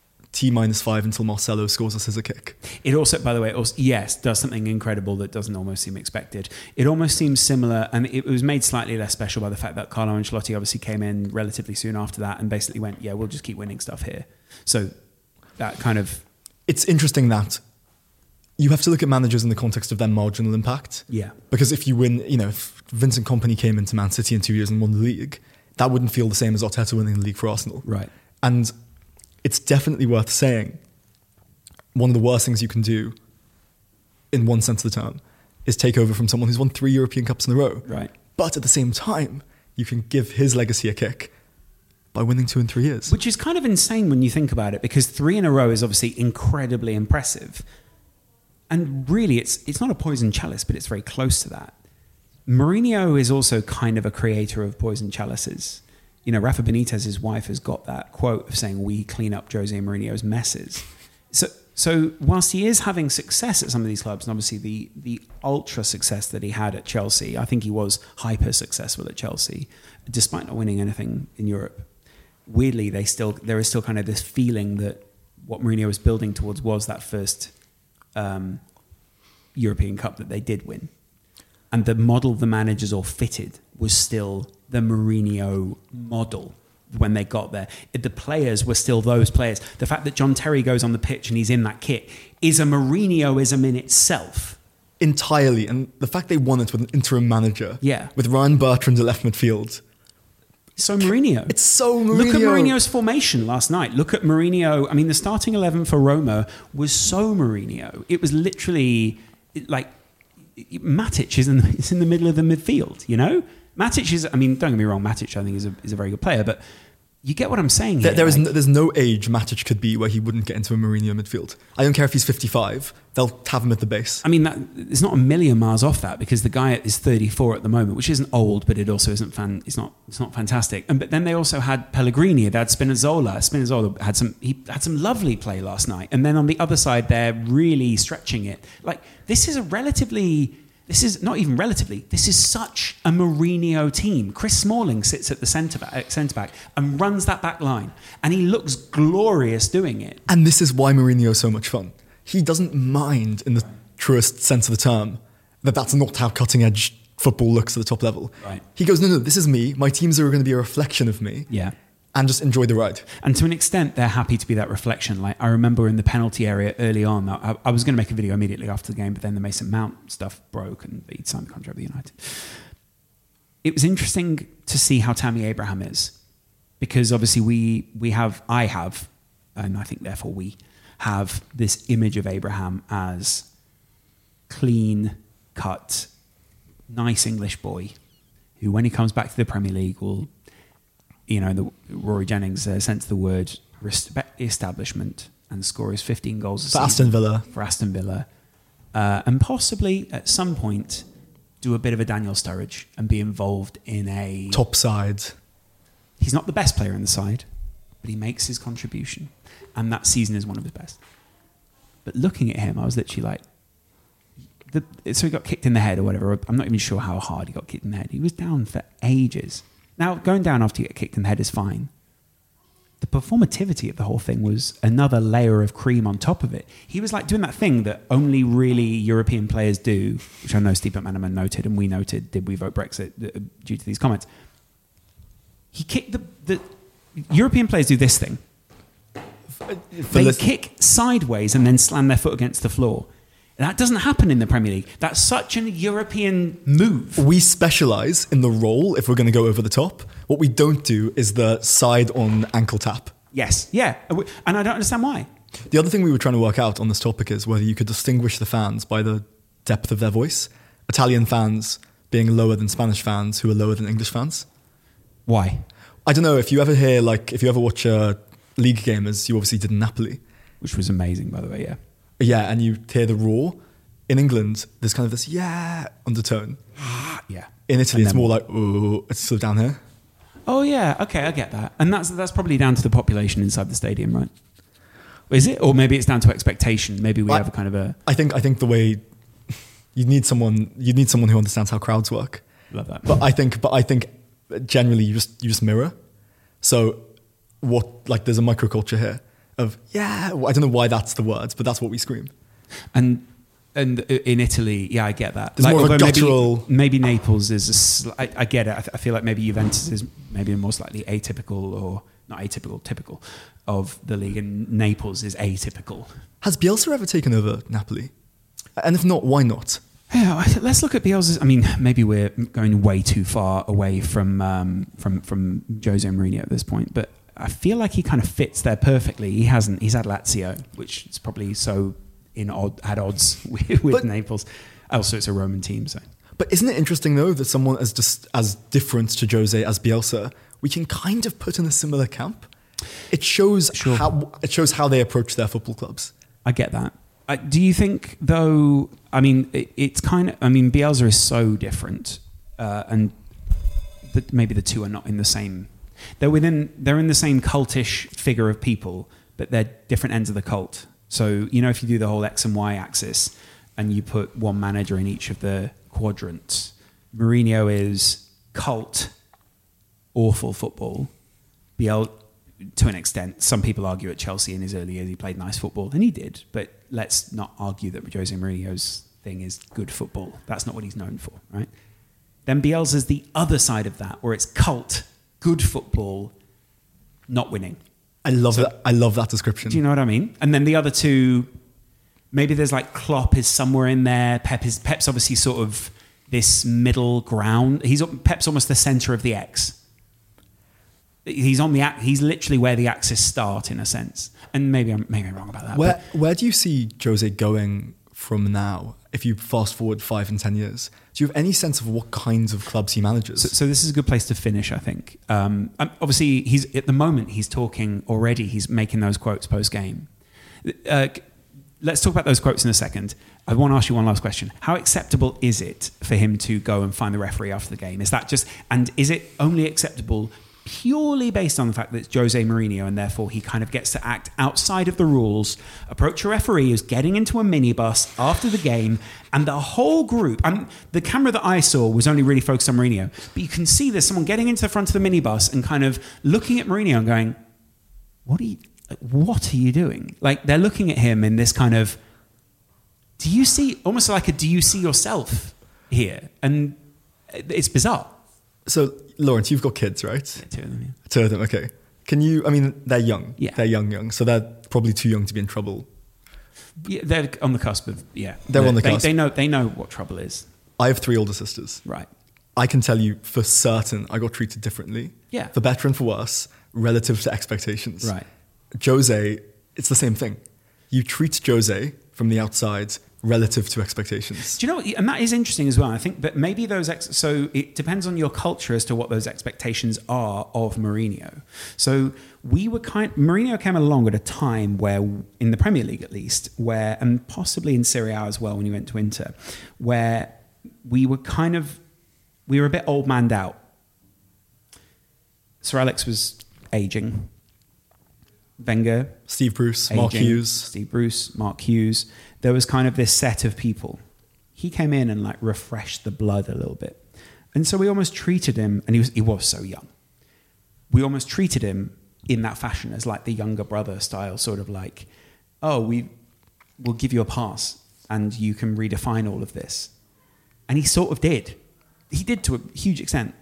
T-5 until Marcelo scores a scissor kick. It also, by the way, does something incredible that doesn't almost seem expected. It almost seems similar, and it was made slightly less special by the fact that Carlo Ancelotti obviously came in relatively soon after that and basically went, we'll just keep winning stuff here. So that kind of... It's interesting that you have to look at managers in the context of their marginal impact. Yeah. Because if you win, if Vincent Kompany came into Man City in 2 years and won the league, that wouldn't feel the same as Arteta winning the league for Arsenal. Right. And it's definitely worth saying, one of the worst things you can do, in one sense of the term, is take over from someone who's won 3 European Cups in a row. Right. But at the same time, you can give his legacy a kick by winning 2 in 3 years. Which is kind of insane when you think about it, because 3 in a row is obviously incredibly impressive. And really, it's not a poison chalice, but it's very close to that. Mourinho is also kind of a creator of poison chalices. Rafa Benitez's wife has got that quote of saying, we clean up Jose Mourinho's messes. So whilst he is having success at some of these clubs, and obviously the ultra success that he had at Chelsea, I think he was hyper successful at Chelsea, despite not winning anything in Europe. Weirdly, there is still kind of this feeling that what Mourinho was building towards was that first European Cup that they did win. And the model the managers all fitted was still the Mourinho model when they got there. The players were still those players. The fact that John Terry goes on the pitch and he's in that kit is a Mourinhoism in itself. Entirely. And the fact they won it with an interim manager. Yeah. With Ryan Bertrand at left midfield. So Mourinho. It's so Mourinho. Look at Mourinho's formation last night. Look at Mourinho. I mean, the starting 11 for Roma was so Mourinho. It was literally like Matic is in the middle of the midfield, Matic is, don't get me wrong, Matic I think is a very good player, but you get what I'm saying here. There's no age Matic could be where he wouldn't get into a Mourinho midfield. I don't care if he's 55, they'll have him at the base. It's not a million miles off that, because the guy is 34 at the moment, which isn't old, but it also isn't it's not fantastic. But then they also had Pellegrini, they had Spinazzola. Spinazzola had some lovely play last night. And then on the other side, they're really stretching it. This is not even relatively. This is such a Mourinho team. Chris Smalling sits at the centre back and runs that back line, and he looks glorious doing it. And this is why Mourinho is so much fun. He doesn't mind, in the truest sense of the term, that's not how cutting edge football looks at the top level. Right. He goes, no, this is me. My teams are going to be a reflection of me. Yeah. And just enjoy the ride. And to an extent, they're happy to be that reflection. Like I remember in the penalty area early on, I was going to make a video immediately after the game, but then the Mason Mount stuff broke and he'd signed the contract with United. It was interesting to see how Tammy Abraham is, because obviously I have, and I think therefore we have this image of Abraham as clean cut, nice English boy who, when he comes back to the Premier League, will, Rory Jennings sense the word respect the establishment and score his 15 goals a season for Aston Villa, and possibly at some point do a bit of a Daniel Sturridge and be involved in a top side. He's not the best player in the side, but he makes his contribution, and that season is one of his best. But looking at him, I was literally like, so he got kicked in the head or whatever. I'm not even sure how hard he got kicked in the head. He was down for ages. Now, going down after you get kicked in the head is fine. The performativity of the whole thing was another layer of cream on top of it. He was like doing that thing that only really European players do, which I know Steve McManaman noted, and we noted, did we vote Brexit due to these comments. He kicked the European players do this thing. They kick sideways and then slam their foot against the floor. That doesn't happen in the Premier League. That's such an European move. We specialise in the roll if we're going to go over the top. What we don't do is the side on ankle tap. Yes, yeah. And I don't understand why. The other thing we were trying to work out on this topic is whether you could distinguish the fans by the depth of their voice. Italian fans being lower than Spanish fans who are lower than English fans. Why? I don't know. If you ever watch League game, as you obviously did in Napoli. Which was amazing, by the way, yeah. Yeah, and you hear the roar. In England, there's kind of this undertone. Yeah. In Italy, it's more like, oh, it's still down here. Oh yeah, okay, I get that. And that's probably down to the population inside the stadium, right? Is it? Or maybe it's down to expectation. Maybe we have a kind of a... I think the way you need someone who understands how crowds work. Love that. But I think generally you just mirror. So there's a microculture here of, I don't know why that's the words, but that's what we scream. And in Italy, I get that. There's more of a guttural... Maybe Naples is... I get it. I feel like maybe Juventus is maybe more slightly atypical, or not atypical, typical of the league, and Naples is atypical. Has Bielsa ever taken over Napoli? And if not, why not? Yeah, let's look at Bielsa's... I mean, maybe we're going way too far away from Jose Mourinho at this point, but I feel like he kind of fits there perfectly. He's had Lazio, which is probably so at odds with Naples. Also, it's a Roman team, so. But isn't it interesting though that someone as different to Jose as Bielsa, we can kind of put in a similar camp? It shows how they approach their football clubs. I get that. Do you think though? I mean, it's kind of. I mean, Bielsa is so different, and maybe the two are not in the same. They're in the same cultish figure of people, but they're different ends of the cult. So, if you do the whole X and Y axis and you put one manager in each of the quadrants, Mourinho is cult, awful football. Bielsa, to an extent, some people argue at Chelsea in his early years he played nice football, and he did. But let's not argue that Jose Mourinho's thing is good football. That's not what he's known for, right? Then Bielsa's the other side of that, where it's cult, good football, not winning. I love that description. Do you know what I mean? And then the other two, maybe there's like Klopp is somewhere in there. Pep's obviously sort of this middle ground. Pep's almost the center of the X. He's literally where the axes start in a sense. And maybe I'm wrong about that. Where do you see Jose going from now? If you fast forward 5 and 10 years, do you have any sense of what kinds of clubs he manages? So this is a good place to finish, I think. Obviously, he's talking already. He's making those quotes post game. Let's talk about those quotes in a second. I want to ask you one last question. How acceptable is it for him to go and find the referee after the game? Is it only acceptable purely based on the fact that it's Jose Mourinho and therefore he kind of gets to act outside of the rules, approach a referee who's getting into a minibus after the game, and the whole group, the camera that I saw was only really focused on Mourinho, but you can see there's someone getting into the front of the minibus and kind of looking at Mourinho and going, what are you doing? Like, they're looking at him in this kind of, do you see yourself here? And It's bizarre. So, Lawrence, you've got kids, right? Yeah, two of them, yeah. Two of them, okay. Can you, I mean, they're young. Yeah. They're young. So they're probably too young to be in trouble. Yeah, they're on the cusp of, yeah. They're on the cusp. They know what trouble is. I have 3 older sisters. Right. I can tell you for certain I got treated differently. Yeah. For better and for worse, relative to expectations. Right. Jose, it's the same thing. You treat Jose from the outside relative to expectations. Do you know what? And that is interesting as well. I think that maybe those... so it depends on your culture as to what those expectations are of Mourinho. So we were Mourinho came along at a time where, in the Premier League at least, where, and possibly in Serie A as well when he went to Inter, where we were a bit old manned out. Sir Alex was aging. Wenger, Steve Bruce, aging. Mark Hughes. Steve Bruce, Mark Hughes. There was kind of this set of people. He came in and like refreshed the blood a little bit. And so we almost treated him, and he was so young. We almost treated him in that fashion as like the younger brother style, sort of like, oh, we'll give you a pass and you can redefine all of this. And he sort of did. He did to a huge extent.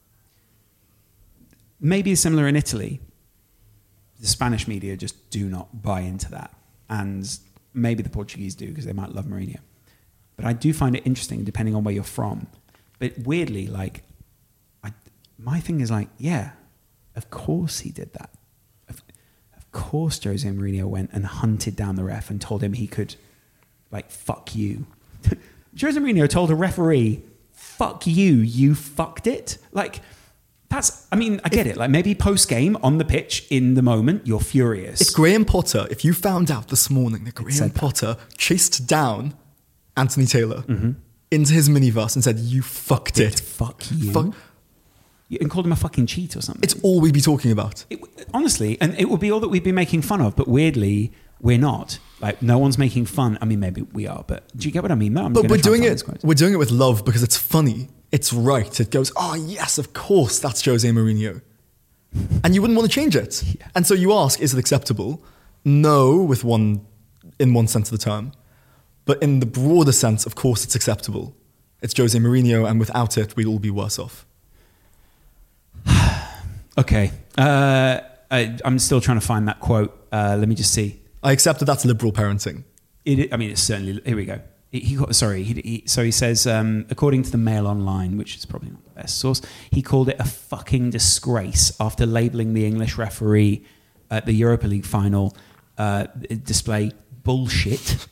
Maybe it's similar in Italy. The Spanish media just do not buy into that. And maybe the Portuguese do because they might love Mourinho. But I do find it interesting depending on where you're from. But weirdly, like, my thing is like, yeah, of course he did that. Of course Jose Mourinho went and hunted down the ref and told him he could, like, fuck you. Jose Mourinho told a referee, fuck you, you fucked it. Like... I get it. Like maybe post-game on the pitch in the moment, you're furious. If Graham Potter, if you found out this morning that Graham Potter chased down Anthony Taylor into his minibus and said, you fucked it. Fuck you. And called him a fucking cheat or something. It's all we'd be talking about. Honestly, and it would be all that we'd be making fun of, but weirdly, we're not. Like, no one's making fun. I mean, maybe we are, but do you get what I mean? No, but we're doing it with love because it's funny. It's right. It goes, oh, yes, of course, that's Jose Mourinho. And you wouldn't want to change it. Yeah. And so you ask, is it acceptable? No, in one sense of the term. But in the broader sense, of course, it's acceptable. It's Jose Mourinho, and without it, we'd all be worse off. Okay. I'm still trying to find that quote. Let me just see. I accept that that's liberal parenting. It's certainly... Here we go. So he says, according to the Mail Online, which is probably not the best source, he called it a fucking disgrace after labelling the English referee at the Europa League final display bullshit.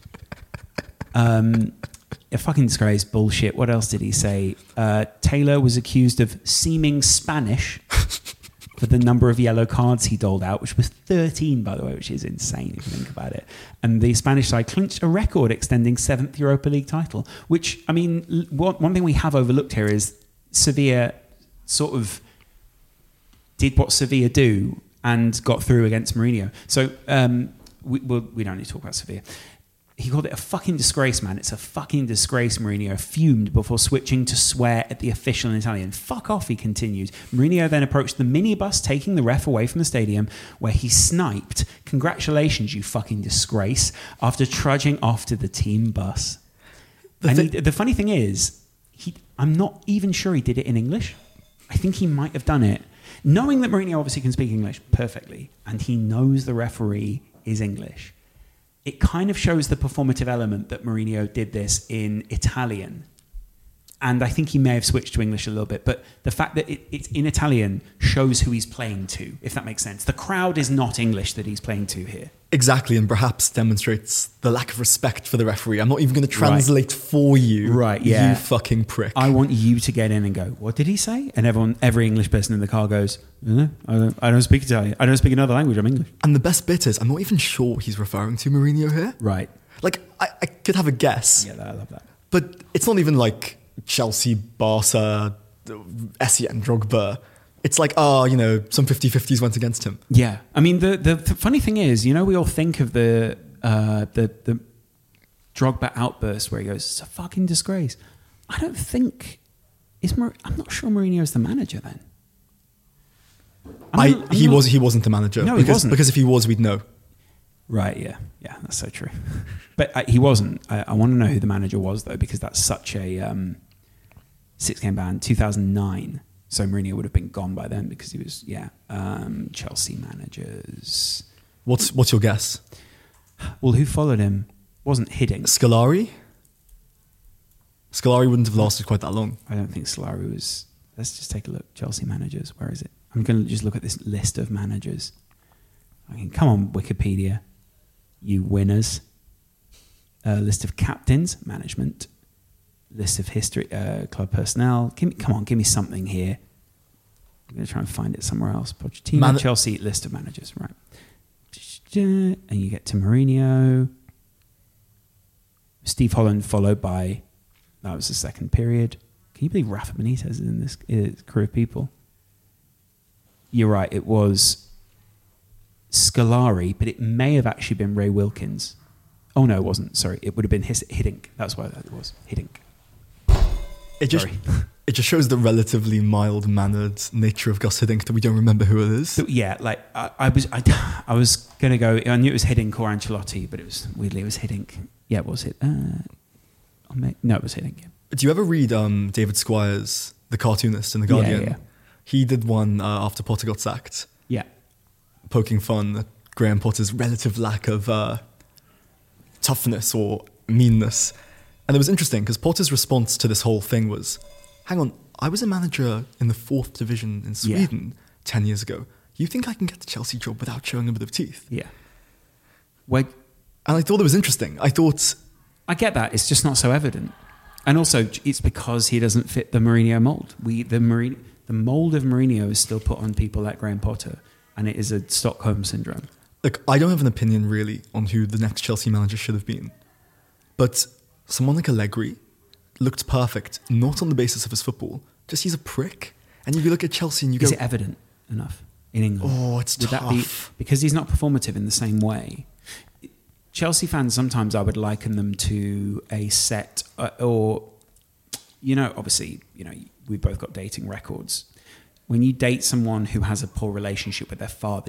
A fucking disgrace, bullshit. What else did he say? Taylor was accused of seeming Spanish for the number of yellow cards he doled out, which was 13, by the way, which is insane if you think about it. And the Spanish side clinched a record extending 7th Europa League title, which, I mean, one thing we have overlooked here is Sevilla sort of did what Sevilla do and got through against Mourinho. So we don't need to talk about Sevilla. He called it a fucking disgrace, man. It's a fucking disgrace, Mourinho fumed before switching to swear at the official in Italian. Fuck off, he continued. Mourinho then approached the minibus, taking the ref away from the stadium, where he sniped, "Congratulations, you fucking disgrace," after trudging off to the team bus. The funny thing is, I'm not even sure he did it in English. I think he might have done it, knowing that Mourinho obviously can speak English perfectly, and he knows the referee is English. It kind of shows the performative element that Mourinho did this in Italian. And I think he may have switched to English a little bit. But the fact that it's in Italian shows who he's playing to, if that makes sense. The crowd is not English that he's playing to here. Exactly, and perhaps demonstrates the lack of respect for the referee. I'm not even going to translate for you. Right, yeah. You fucking prick. I want you to get in and go, what did he say? And every English person in the car goes, no, I don't speak Italian. I don't speak another language. I'm English. And the best bit is, I'm not even sure he's referring to Mourinho here. Right. Like, I could have a guess. Yeah, I love that. But it's not even like Chelsea, Barca, Essien, Drogba. It's like, some 50-50s went against him. Yeah. I mean, the funny thing is, we all think of the Drogba outburst where he goes, it's a fucking disgrace. I don't think... I'm not sure Mourinho's the manager then. He wasn't the manager. No, he wasn't. Because if he was, we'd know. Right, yeah. Yeah, that's so true. But he wasn't. I want to know who the manager was, though, because that's such a 6-game ban. 2009. So Mourinho would have been gone by then because he was, Chelsea managers. What's your guess? Well, who followed him? Wasn't Hiddink. Scolari? Scolari wouldn't have lasted quite that long. I don't think Scolari was... Let's just take a look. Chelsea managers. Where is it? I'm going to just look at this list of managers. I mean, come on, Wikipedia. You winners. List of captains, management. List of history, club personnel. Give me something here. I'm going to try and find it somewhere else. Pochettino, Chelsea, list of managers. Right. And you get to Mourinho. Steve Holland followed by... That was the second period. Can you believe Rafa Benitez is in this crew of people? You're right, it was Scolari, but it may have actually been Ray Wilkins. Oh, no, it wasn't. Sorry, it would have been Hiddink. That's why it was. Hiddink. It just shows the relatively mild-mannered nature of Gus Hiddink that we don't remember who it is. So, yeah, like I was going to go... I knew it was Hiddink or Ancelotti, but it was Hiddink. Yeah, it was it? No, it was Hiddink. Yeah. Do you ever read David Squires, the cartoonist in The Guardian? Yeah. He did one after Potter got sacked. Yeah. Poking fun at Graham Potter's relative lack of toughness or meanness. And it was interesting because Potter's response to this whole thing was, hang on, I was a manager in the 4th division in Sweden 10 years ago. You think I can get the Chelsea job without showing a bit of teeth? Yeah. And I thought it was interesting. I get that. It's just not so evident. And also, it's because he doesn't fit the Mourinho mould. The mould of Mourinho is still put on people like Graham Potter, and it is a Stockholm syndrome. Look, I don't have an opinion really on who the next Chelsea manager should have been. But someone like Allegri looked perfect, not on the basis of his football, just he's a prick. And you look at Chelsea and you go... Is it evident enough in England? Oh, it's tough. That be, because he's not performative in the same way. Chelsea fans, sometimes I would liken them to a set obviously, we've both got dating records. When you date someone who has a poor relationship with their father,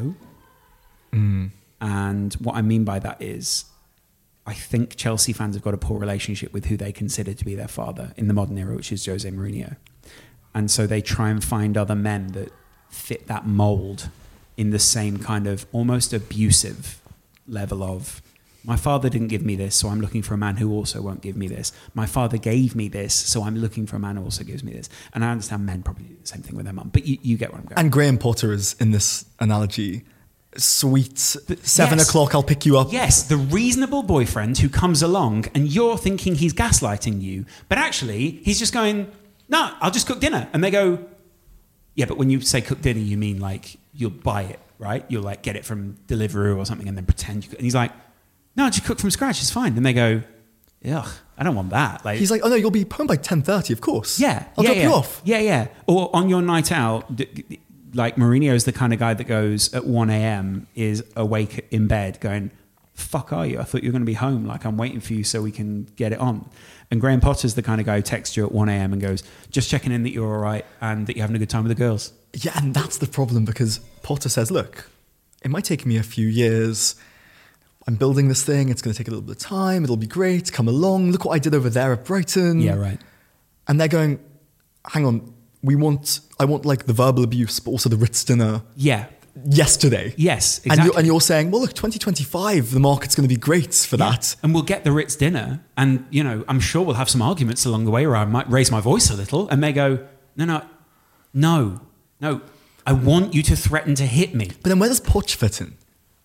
And what I mean by that is, I think Chelsea fans have got a poor relationship with who they consider to be their father in the modern era, which is Jose Mourinho. And so they try and find other men that fit that mould in the same kind of almost abusive level of, my father didn't give me this, so I'm looking for a man who also won't give me this. My father gave me this, so I'm looking for a man who also gives me this. And I understand men probably do the same thing with their mum, but you get where I'm going. And Graham Potter is, in this analogy, sweet, 7 o'clock, I'll pick you up. Yes, the reasonable boyfriend who comes along and you're thinking he's gaslighting you, but actually he's just going, no, I'll just cook dinner. And they go, yeah, but when you say cook dinner, you mean like you'll buy it, right? You'll like get it from Deliveroo or something and then pretend you cook. And he's like, no, just cook from scratch, it's fine. And they go, ugh, I don't want that. Like, he's like, oh no, you'll be home by 10:30, of course. Yeah. I'll drop you off. Yeah. Or on your night out, like Mourinho is the kind of guy that goes at 1 a.m, is awake in bed going, fuck are you? I thought you were going to be home. Like, I'm waiting for you so we can get it on. And Graham Potter's the kind of guy who texts you at 1 a.m. and goes, just checking in that you're all right and that you're having a good time with the girls. Yeah, and that's the problem, because Potter says, look, it might take me a few years. I'm building this thing. It's going to take a little bit of time. It'll be great. Come along. Look what I did over there at Brighton. Yeah, right. And they're going, hang on, I want like the verbal abuse, but also the Ritz dinner. Yeah. Yesterday. Yes, exactly. And you're saying, well, look, 2025, the market's going to be great for that. And we'll get the Ritz dinner. And, I'm sure we'll have some arguments along the way where I might raise my voice a little. And they go, no. I want you to threaten to hit me. But then where does Poch fit in?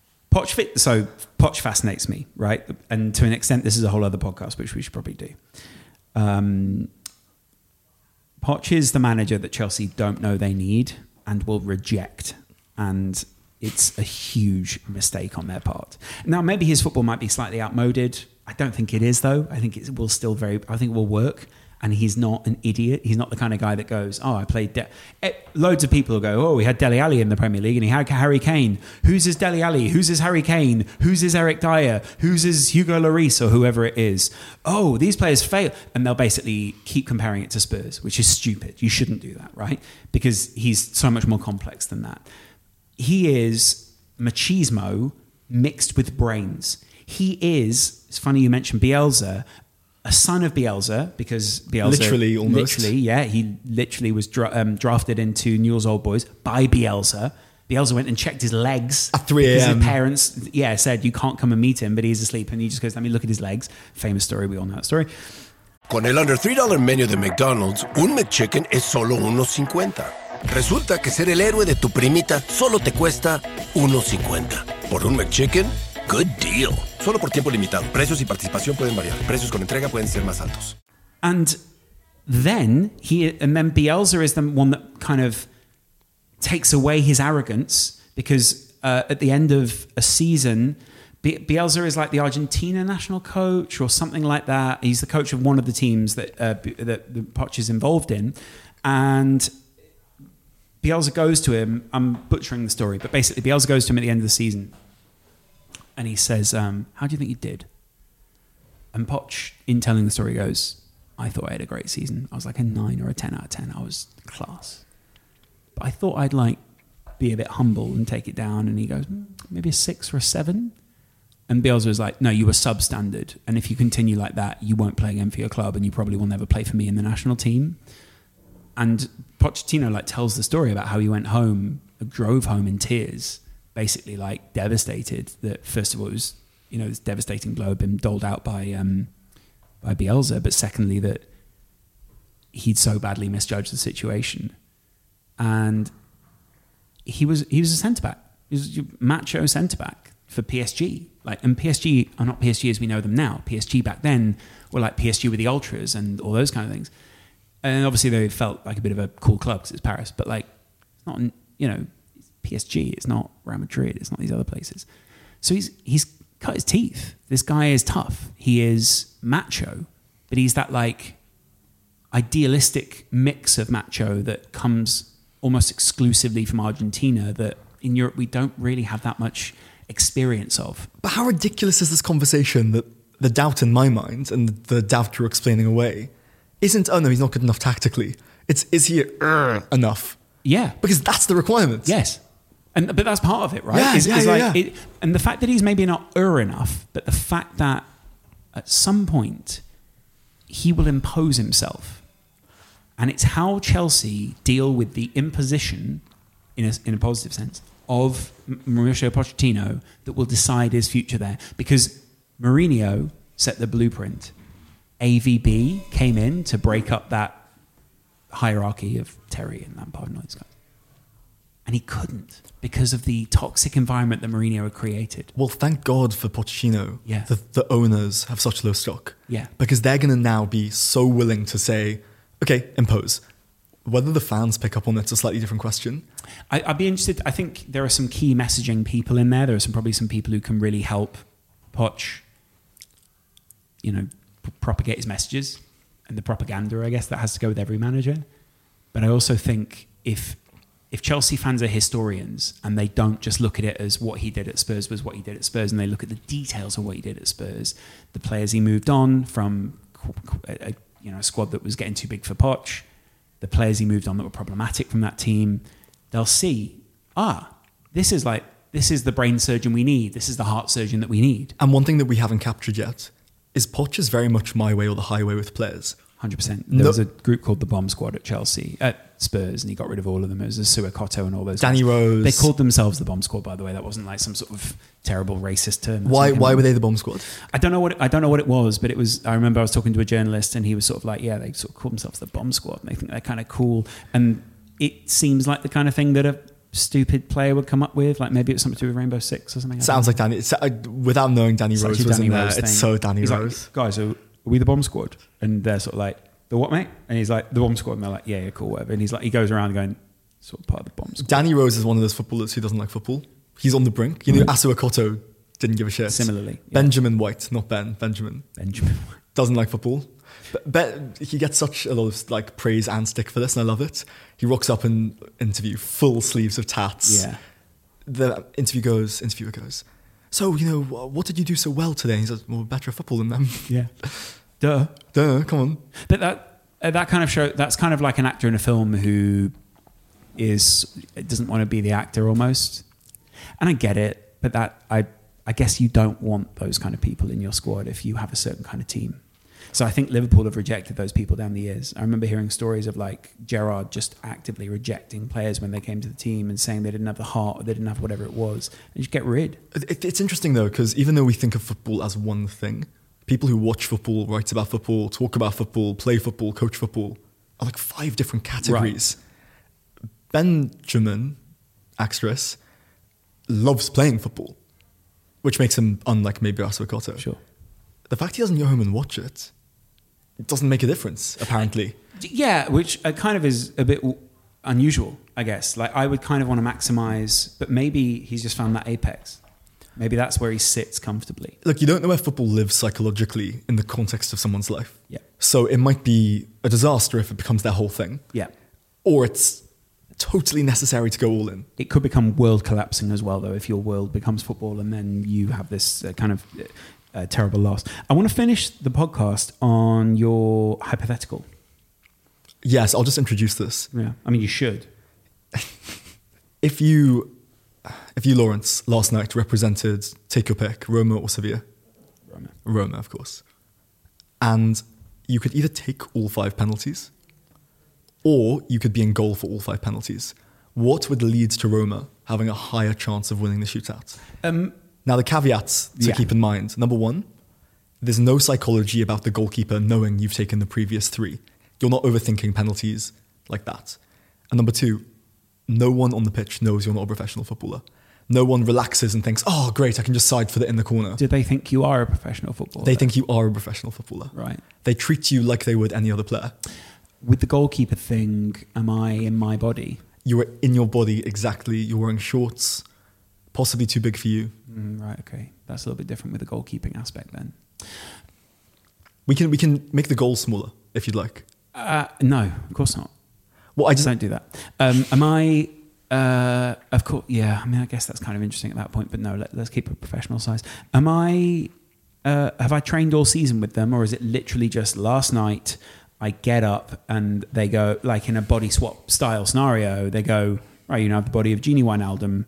Poch fascinates me, right? And to an extent, this is a whole other podcast, which we should probably do. Poch is the manager that Chelsea don't know they need and will reject. And it's a huge mistake on their part. Now, maybe his football might be slightly outmoded. I don't think it is, though. I think it will work. And he's not an idiot. He's not the kind of guy that goes, oh, I played... Loads of people will go, oh, we had Dele Alli in the Premier League and he had Harry Kane. Who's his Dele Alli? Who's his Harry Kane? Who's his Eric Dyer? Who's his Hugo Lloris or whoever it is? Oh, these players fail. And they'll basically keep comparing it to Spurs, which is stupid. You shouldn't do that, right? Because he's so much more complex than that. He is machismo mixed with brains. He is, it's funny you mentioned Bielsa, a son of Bielsa, because Bielsa... He literally was drafted into Newell's Old Boys by Bielsa. Bielsa went and checked his legs. At 3 a.m. Because his parents, said, you can't come and meet him, but he's asleep. And he just goes, let me look at his legs. Famous story, we all know that story. Con el under $3 menú de McDonald's, un McChicken es solo $1.50. Resulta que ser el héroe de tu primita solo te cuesta $1.50. Por un McChicken, good deal. Solo por tiempo limitado. Precios y participación pueden variar. Precios con entrega pueden ser más altos. And then Bielsa is the one that kind of takes away his arrogance, because at the end of a season, Bielsa is like the Argentina national coach or something like that. He's the coach of one of the teams that Poch is involved in. And Bielsa goes to him, I'm butchering the story, but basically Bielsa goes to him at the end of the season and he says, how do you think you did? And Poch, in telling the story, goes, I thought I had a great season. I was like a 9 or a 10 out of 10. I was class. But I thought I'd be a bit humble and take it down. And he goes, maybe a 6 or a 7. And Bielsa was like, no, you were substandard. And if you continue like that, you won't play again for your club and you probably will never play for me in the national team. And Pochettino tells the story about how he went home, drove home in tears, basically devastated that first of all it was, this devastating blow had been doled out by Bielsa, but secondly that he'd so badly misjudged the situation. And he was a centre-back. He was a macho centre-back for PSG. And PSG are not PSG as we know them now. PSG back then were like PSG with the Ultras and all those kind of things. And obviously they felt like a bit of a cool club because it's Paris. But it's not, it's PSG. It's not Real Madrid. It's not these other places. So he's cut his teeth. This guy is tough. He is macho. But he's that idealistic mix of macho that comes almost exclusively from Argentina that in Europe we don't really have that much experience of. But how ridiculous is this conversation that the doubt in my mind and the doubt you're explaining away isn't, oh no, he's not good enough tactically. It's, is he enough? Yeah. Because that's the requirement. Yes. But that's part of it, right? Yeah, and the fact that he's maybe not enough, but the fact that at some point he will impose himself. And it's how Chelsea deal with the imposition, in a positive sense, of Mauricio Pochettino that will decide his future there. Because Mourinho set the blueprint. AVB came in to break up that hierarchy of Terry and Lampard and all these guys. And he couldn't because of the toxic environment that Mourinho had created. Well, thank God for Pochettino. Yeah. The owners have such low stock. Yeah. Because they're going to now be so willing to say, okay, impose. Whether the fans pick up on it's a slightly different question. I'd be interested. I think there are some key messaging people in there. There are probably some people who can really help Poch, propagate his messages and the propaganda, I guess, that has to go with every manager. But I also think if Chelsea fans are historians and they don't just look at it as what he did at Spurs was what he did at Spurs, and they look at the details of what he did at Spurs, the players he moved on from, a squad that was getting too big for Poch, the players he moved on that were problematic from that team, they'll see, this is the brain surgeon we need. This is the heart surgeon that we need. And one thing that we haven't captured yet is Poch is very much my way or the highway with players. 100%. There was a group called the Bomb Squad at Spurs, and he got rid of all of them. It was Asua Koto and all those Danny guys. Rose. They called themselves the Bomb Squad, by the way. That wasn't some sort of terrible racist term. Why were they the Bomb Squad? I don't know what it was, but it was. I remember I was talking to a journalist, and he was sort of like, "Yeah, they sort of call themselves the Bomb Squad, and they think they're kind of cool." And it seems like the kind of thing that a stupid player would come up with, maybe it was something to do with Rainbow Six or something. Sounds like Danny. Without knowing Danny Rose was in there, it's so Danny Rose. Guys, are we the Bomb Squad? And they're sort of like, the what, mate? And he's like, the Bomb Squad. And they're like, yeah, cool, whatever. And he's like, he goes around going, sort of part of the Bomb Squad. Danny Rose is one of those footballers who doesn't like football. He's on the brink. Asua Koto didn't give a shit. Similarly. Yeah. Benjamin White, not Ben. Benjamin White. Doesn't like football. But he gets such a lot of praise and stick for this, and I love it. He rocks up in interview, full sleeves of tats. Yeah. The interviewer goes, so, what did you do so well today? And he says, well, better at football than them. Yeah. Duh, come on. But that kind of show, that's kind of like an actor in a film who doesn't want to be the actor almost. And I get it, but I guess you don't want those kind of people in your squad if you have a certain kind of team. So I think Liverpool have rejected those people down the years. I remember hearing stories of like Gerrard just actively rejecting players when they came to the team and saying they didn't have the heart or they didn't have whatever it was. And just get rid. It's interesting though, because even though we think of football as one thing, people who watch football, write about football, talk about football, play football, coach football are like 5 different categories. Right. Benjamin Axtris loves playing football, which makes him unlike maybe Assou-Ekotto. Sure. The fact he doesn't go home and watch it doesn't make a difference, apparently. Yeah, which kind of is a bit unusual, I guess. Like, I would kind of want to maximize, but maybe he's just found that apex. Maybe that's where he sits comfortably. Look, you don't know where football lives psychologically in the context of someone's life. Yeah. So it might be a disaster if it becomes their whole thing. Yeah. Or it's totally necessary to go all in. It could become world collapsing as well, though, if your world becomes football and then you have this kind of terrible loss. I want to finish the podcast on your hypothetical. Yes, I'll just introduce this. Yeah, I mean, you should. If you, Lawrence, last night represented, take your pick, Roma or Sevilla? Roma, of course. And you could either take all 5 penalties or you could be in goal for all 5 penalties. What would lead to Roma having a higher chance of winning the shootout? Now, the caveats to keep in mind. Number 1, there's no psychology about the goalkeeper knowing you've taken the previous 3. You're not overthinking penalties like that. And number 2, no one on the pitch knows you're not a professional footballer. No one relaxes and thinks, oh, great, I can just side for the in the corner. Do they think you are a professional footballer? They think you are a professional footballer. Right. They treat you like they would any other player. With the goalkeeper thing, am I in my body? You're in your body, exactly. You're wearing shorts, possibly too big for you. Right, okay. That's a little bit different with the goalkeeping aspect then. We can make the goal smaller, if you'd like. No, of course not. Well, I just don't do that. Am I... of course, yeah. I mean, I guess that's kind of interesting at that point. But no, let's keep it professional size. Am I? Have I trained all season with them, or is it literally just last night? I get up and they go, like in a body swap style scenario. They go, right, you know, have the body of Gini Wijnaldum.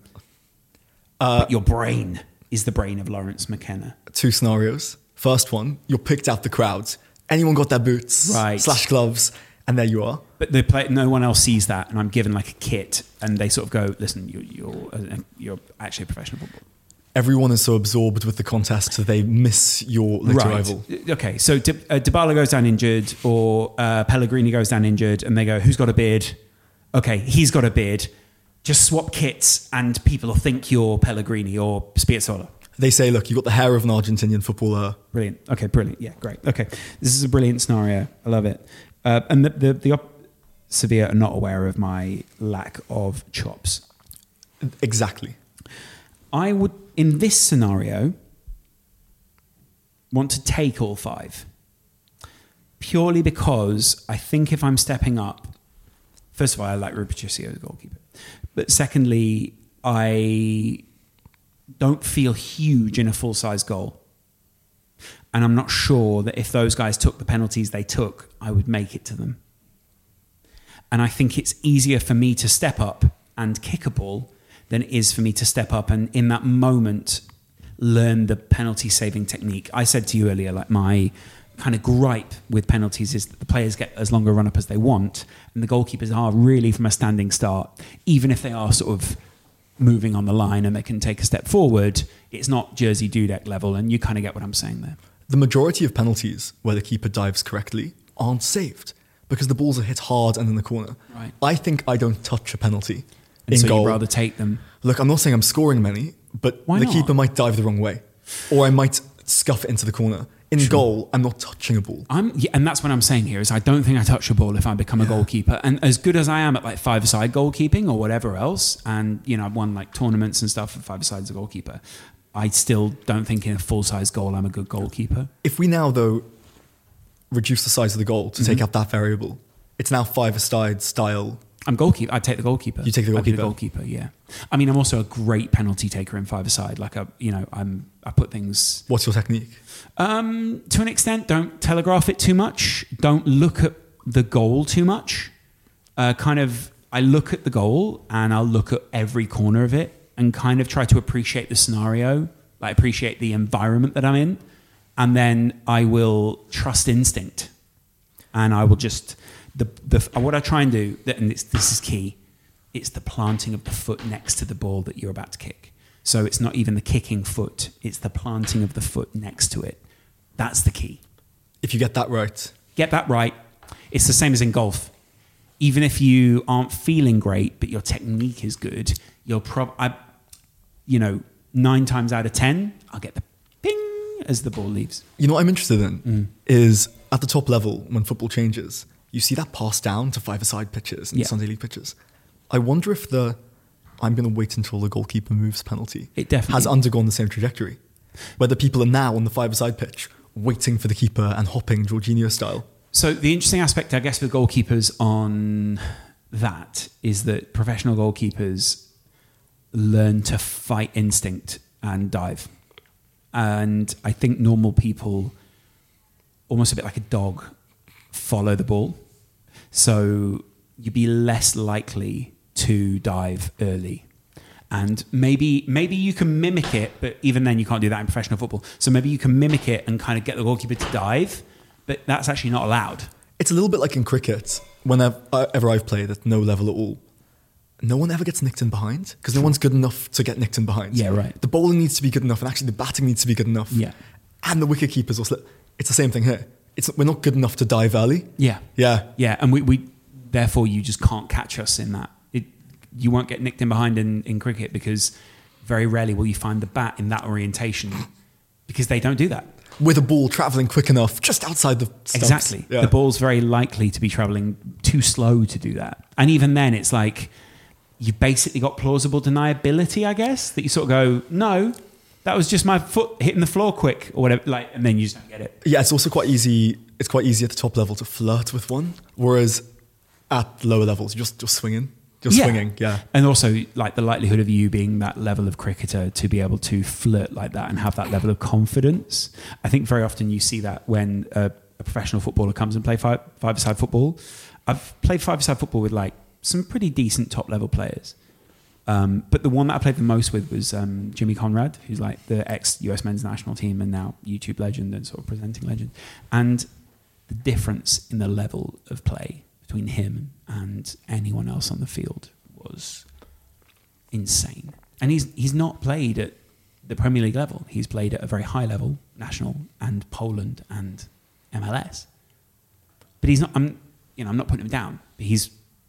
But your brain is the brain of Lawrence McKenna. 2 scenarios. First one, you're picked out the crowd. Anyone got their boots / gloves, and there you are. But no one else sees that, and I'm given like a kit, and they sort of go, listen, you're actually a professional footballer. Everyone is so absorbed with the contest that they miss your little rival. Okay, so Dybala goes down injured, or Pellegrini goes down injured, and they go, who's got a beard? Okay, he's got a beard. Just swap kits, and people will think you're Pellegrini or Spinazzola. They say, look, you got the hair of an Argentinian footballer. Brilliant. Okay, brilliant. Yeah, great. Okay, this is a brilliant scenario. I love it. And the Sevilla are not aware of my lack of chops. Exactly. I would, in this scenario, want to take all 5. Purely because I think if I'm stepping up, first of all, I like Rui Patricio as a goalkeeper. But secondly, I don't feel huge in a full-size goal. And I'm not sure that if those guys took the penalties they took, I would make it to them. And I think it's easier for me to step up and kick a ball than it is for me to step up and in that moment learn the penalty saving technique. I said to you earlier, like my kind of gripe with penalties is that the players get as long a run up as they want, and the goalkeepers are really from a standing start, even if they are sort of moving on the line and they can take a step forward, it's not Jerzy Dudek level, and you kind of get what I'm saying there. The majority of penalties where the keeper dives correctly aren't saved because the balls are hit hard and in the corner. Right. I think I don't touch a penalty and in so goal. You'd rather take them. Look, I'm not saying I'm scoring many, but Why the not? keeper might dive the wrong way, or I might scuff it into the corner. In goal, I'm not touching a ball. And that's what I'm saying here is I don't think I touch a ball if I become a goalkeeper. And as good as I am at like 5-a-side goalkeeping or whatever else, and you know I've won like tournaments and stuff for 5-a-side as a goalkeeper, I still don't think in a full-size goal I'm a good goalkeeper. If we now though reduce the size of the goal to take out that variable, it's now 5-a-side style. I'm goalkeeper. I'd take the goalkeeper. You take the goalkeeper. I'd be the goalkeeper. Yeah. I mean, I'm also a great penalty taker in 5-a-side. Like I put things. What's your technique? To an extent, don't telegraph it too much. Don't look at the goal too much. I look at the goal and I'll look at every corner of it and kind of try to appreciate the scenario, like appreciate the environment that I'm in. And then I will trust instinct. And I will just, what I try and do, and this is key, it's the planting of the foot next to the ball that you're about to kick. So it's not even the kicking foot, it's the planting of the foot next to it. That's the key. If you get that right. Get that right. It's the same as in golf. Even if you aren't feeling great, but your technique is good, you'll 9 times out of 10, I'll get the ping as the ball leaves. You know what I'm interested in is at the top level, when football changes, you see that pass down to five-a-side pitches and Sunday League pitches. I wonder if I'm going to wait until the goalkeeper moves penalty has undergone the same trajectory. Whether people are now on the five-a-side pitch waiting for the keeper and hopping Jorginho style. So the interesting aspect, I guess, with goalkeepers on that is that professional goalkeepers learn to fight instinct and dive. And I think normal people, almost a bit like a dog, follow the ball. So you'd be less likely to dive early. And maybe you can mimic it, but even then you can't do that in professional football. So maybe you can mimic it and kind of get the goalkeeper to dive, but that's actually not allowed. It's a little bit like in cricket. Whenever I've played at no level at all, no one ever gets nicked in behind because no one's good enough to get nicked in behind. Yeah, right. The bowling needs to be good enough, and actually the batting needs to be good enough. Yeah. And the wicket keepers will slip. It's the same thing here. We're not good enough to dive early. Yeah. Yeah. Yeah, and we therefore you just can't catch us in that. You won't get nicked in behind in cricket because very rarely will you find the bat in that orientation because they don't do that. With a ball travelling quick enough just outside the stumps. Exactly. Yeah. The ball's very likely to be travelling too slow to do that. And even then it's like you've basically got plausible deniability, I guess, that you sort of go, no, that was just my foot hitting the floor quick or whatever, and then you just don't get it. Yeah, it's also quite easy. It's quite easy at the top level to flirt with one, whereas at lower levels, you're just swinging. Swinging, yeah. And also, like, the likelihood of you being that level of cricketer to be able to flirt like that and have that level of confidence. I think very often you see that when a professional footballer comes and play five-a-side football. I've played five-a-side football with, like, some pretty decent top-level players. But the one that I played the most with was Jimmy Conrad, who's, like, the ex-US men's national team and now YouTube legend and sort of presenting legend. And the difference in the level of play between him and anyone else on the field was insane. And he's not played at the Premier League level. He's played at a very high level, national and Poland and MLS. But he's not. I'm not putting him down. But he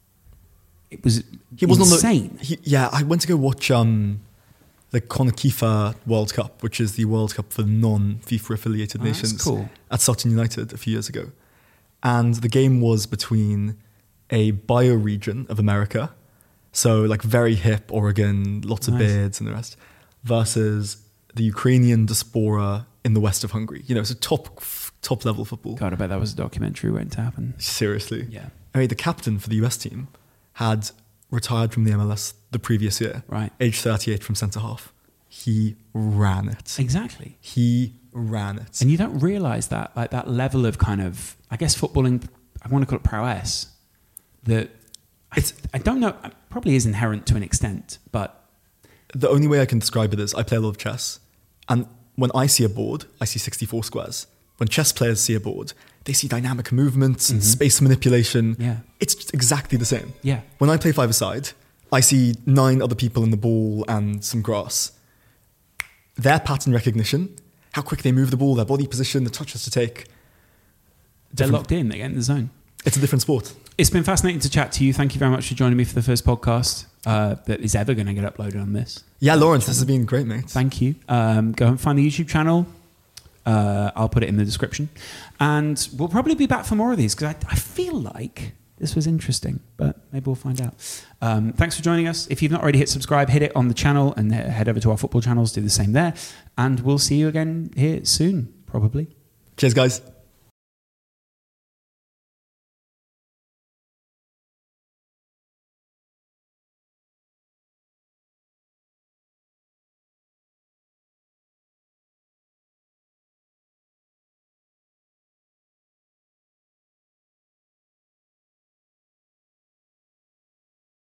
was insane. I went to go watch the CONCACAF World Cup, which is the World Cup for non-FIFA affiliated nations, at Sutton United a few years ago. And the game was between a bioregion of America, so like very hip Oregon, lots of beards and the rest, versus the Ukrainian diaspora in the west of Hungary. You know, it's a top level football. God, I bet that was a documentary waiting to happen. Seriously. Yeah. I mean, the captain for the US team had retired from the MLS the previous year. Right. Age 38 from centre half. He ran it. Exactly. He ran it. And you don't realise that, like that level of kind of, I guess footballing, I want to call it prowess, that I don't know, it probably is inherent to an extent, but... The only way I can describe it is I play a lot of chess, and when I see a board, I see 64 squares. When chess players see a board, they see dynamic movements and space manipulation. Yeah. It's just exactly the same. Yeah. When I play five-a-side, I see 9 other people in the ball and some grass. Their pattern recognition, how quick they move the ball, their body position, the touches to take. They're locked in, they get in the zone. It's a different sport. It's been fascinating to chat to you. Thank you very much for joining me for the first podcast that is ever going to get uploaded on this. Yeah, Lawrence, this has been great, mate. Thank you. Go and find the YouTube channel. I'll put it in the description. And we'll probably be back for more of these because I feel like this was interesting, but maybe we'll find out. Thanks for joining us. If you've not already hit subscribe, hit it on the channel and head over to our football channels, do the same there. And we'll see you again here soon, probably. Cheers, guys.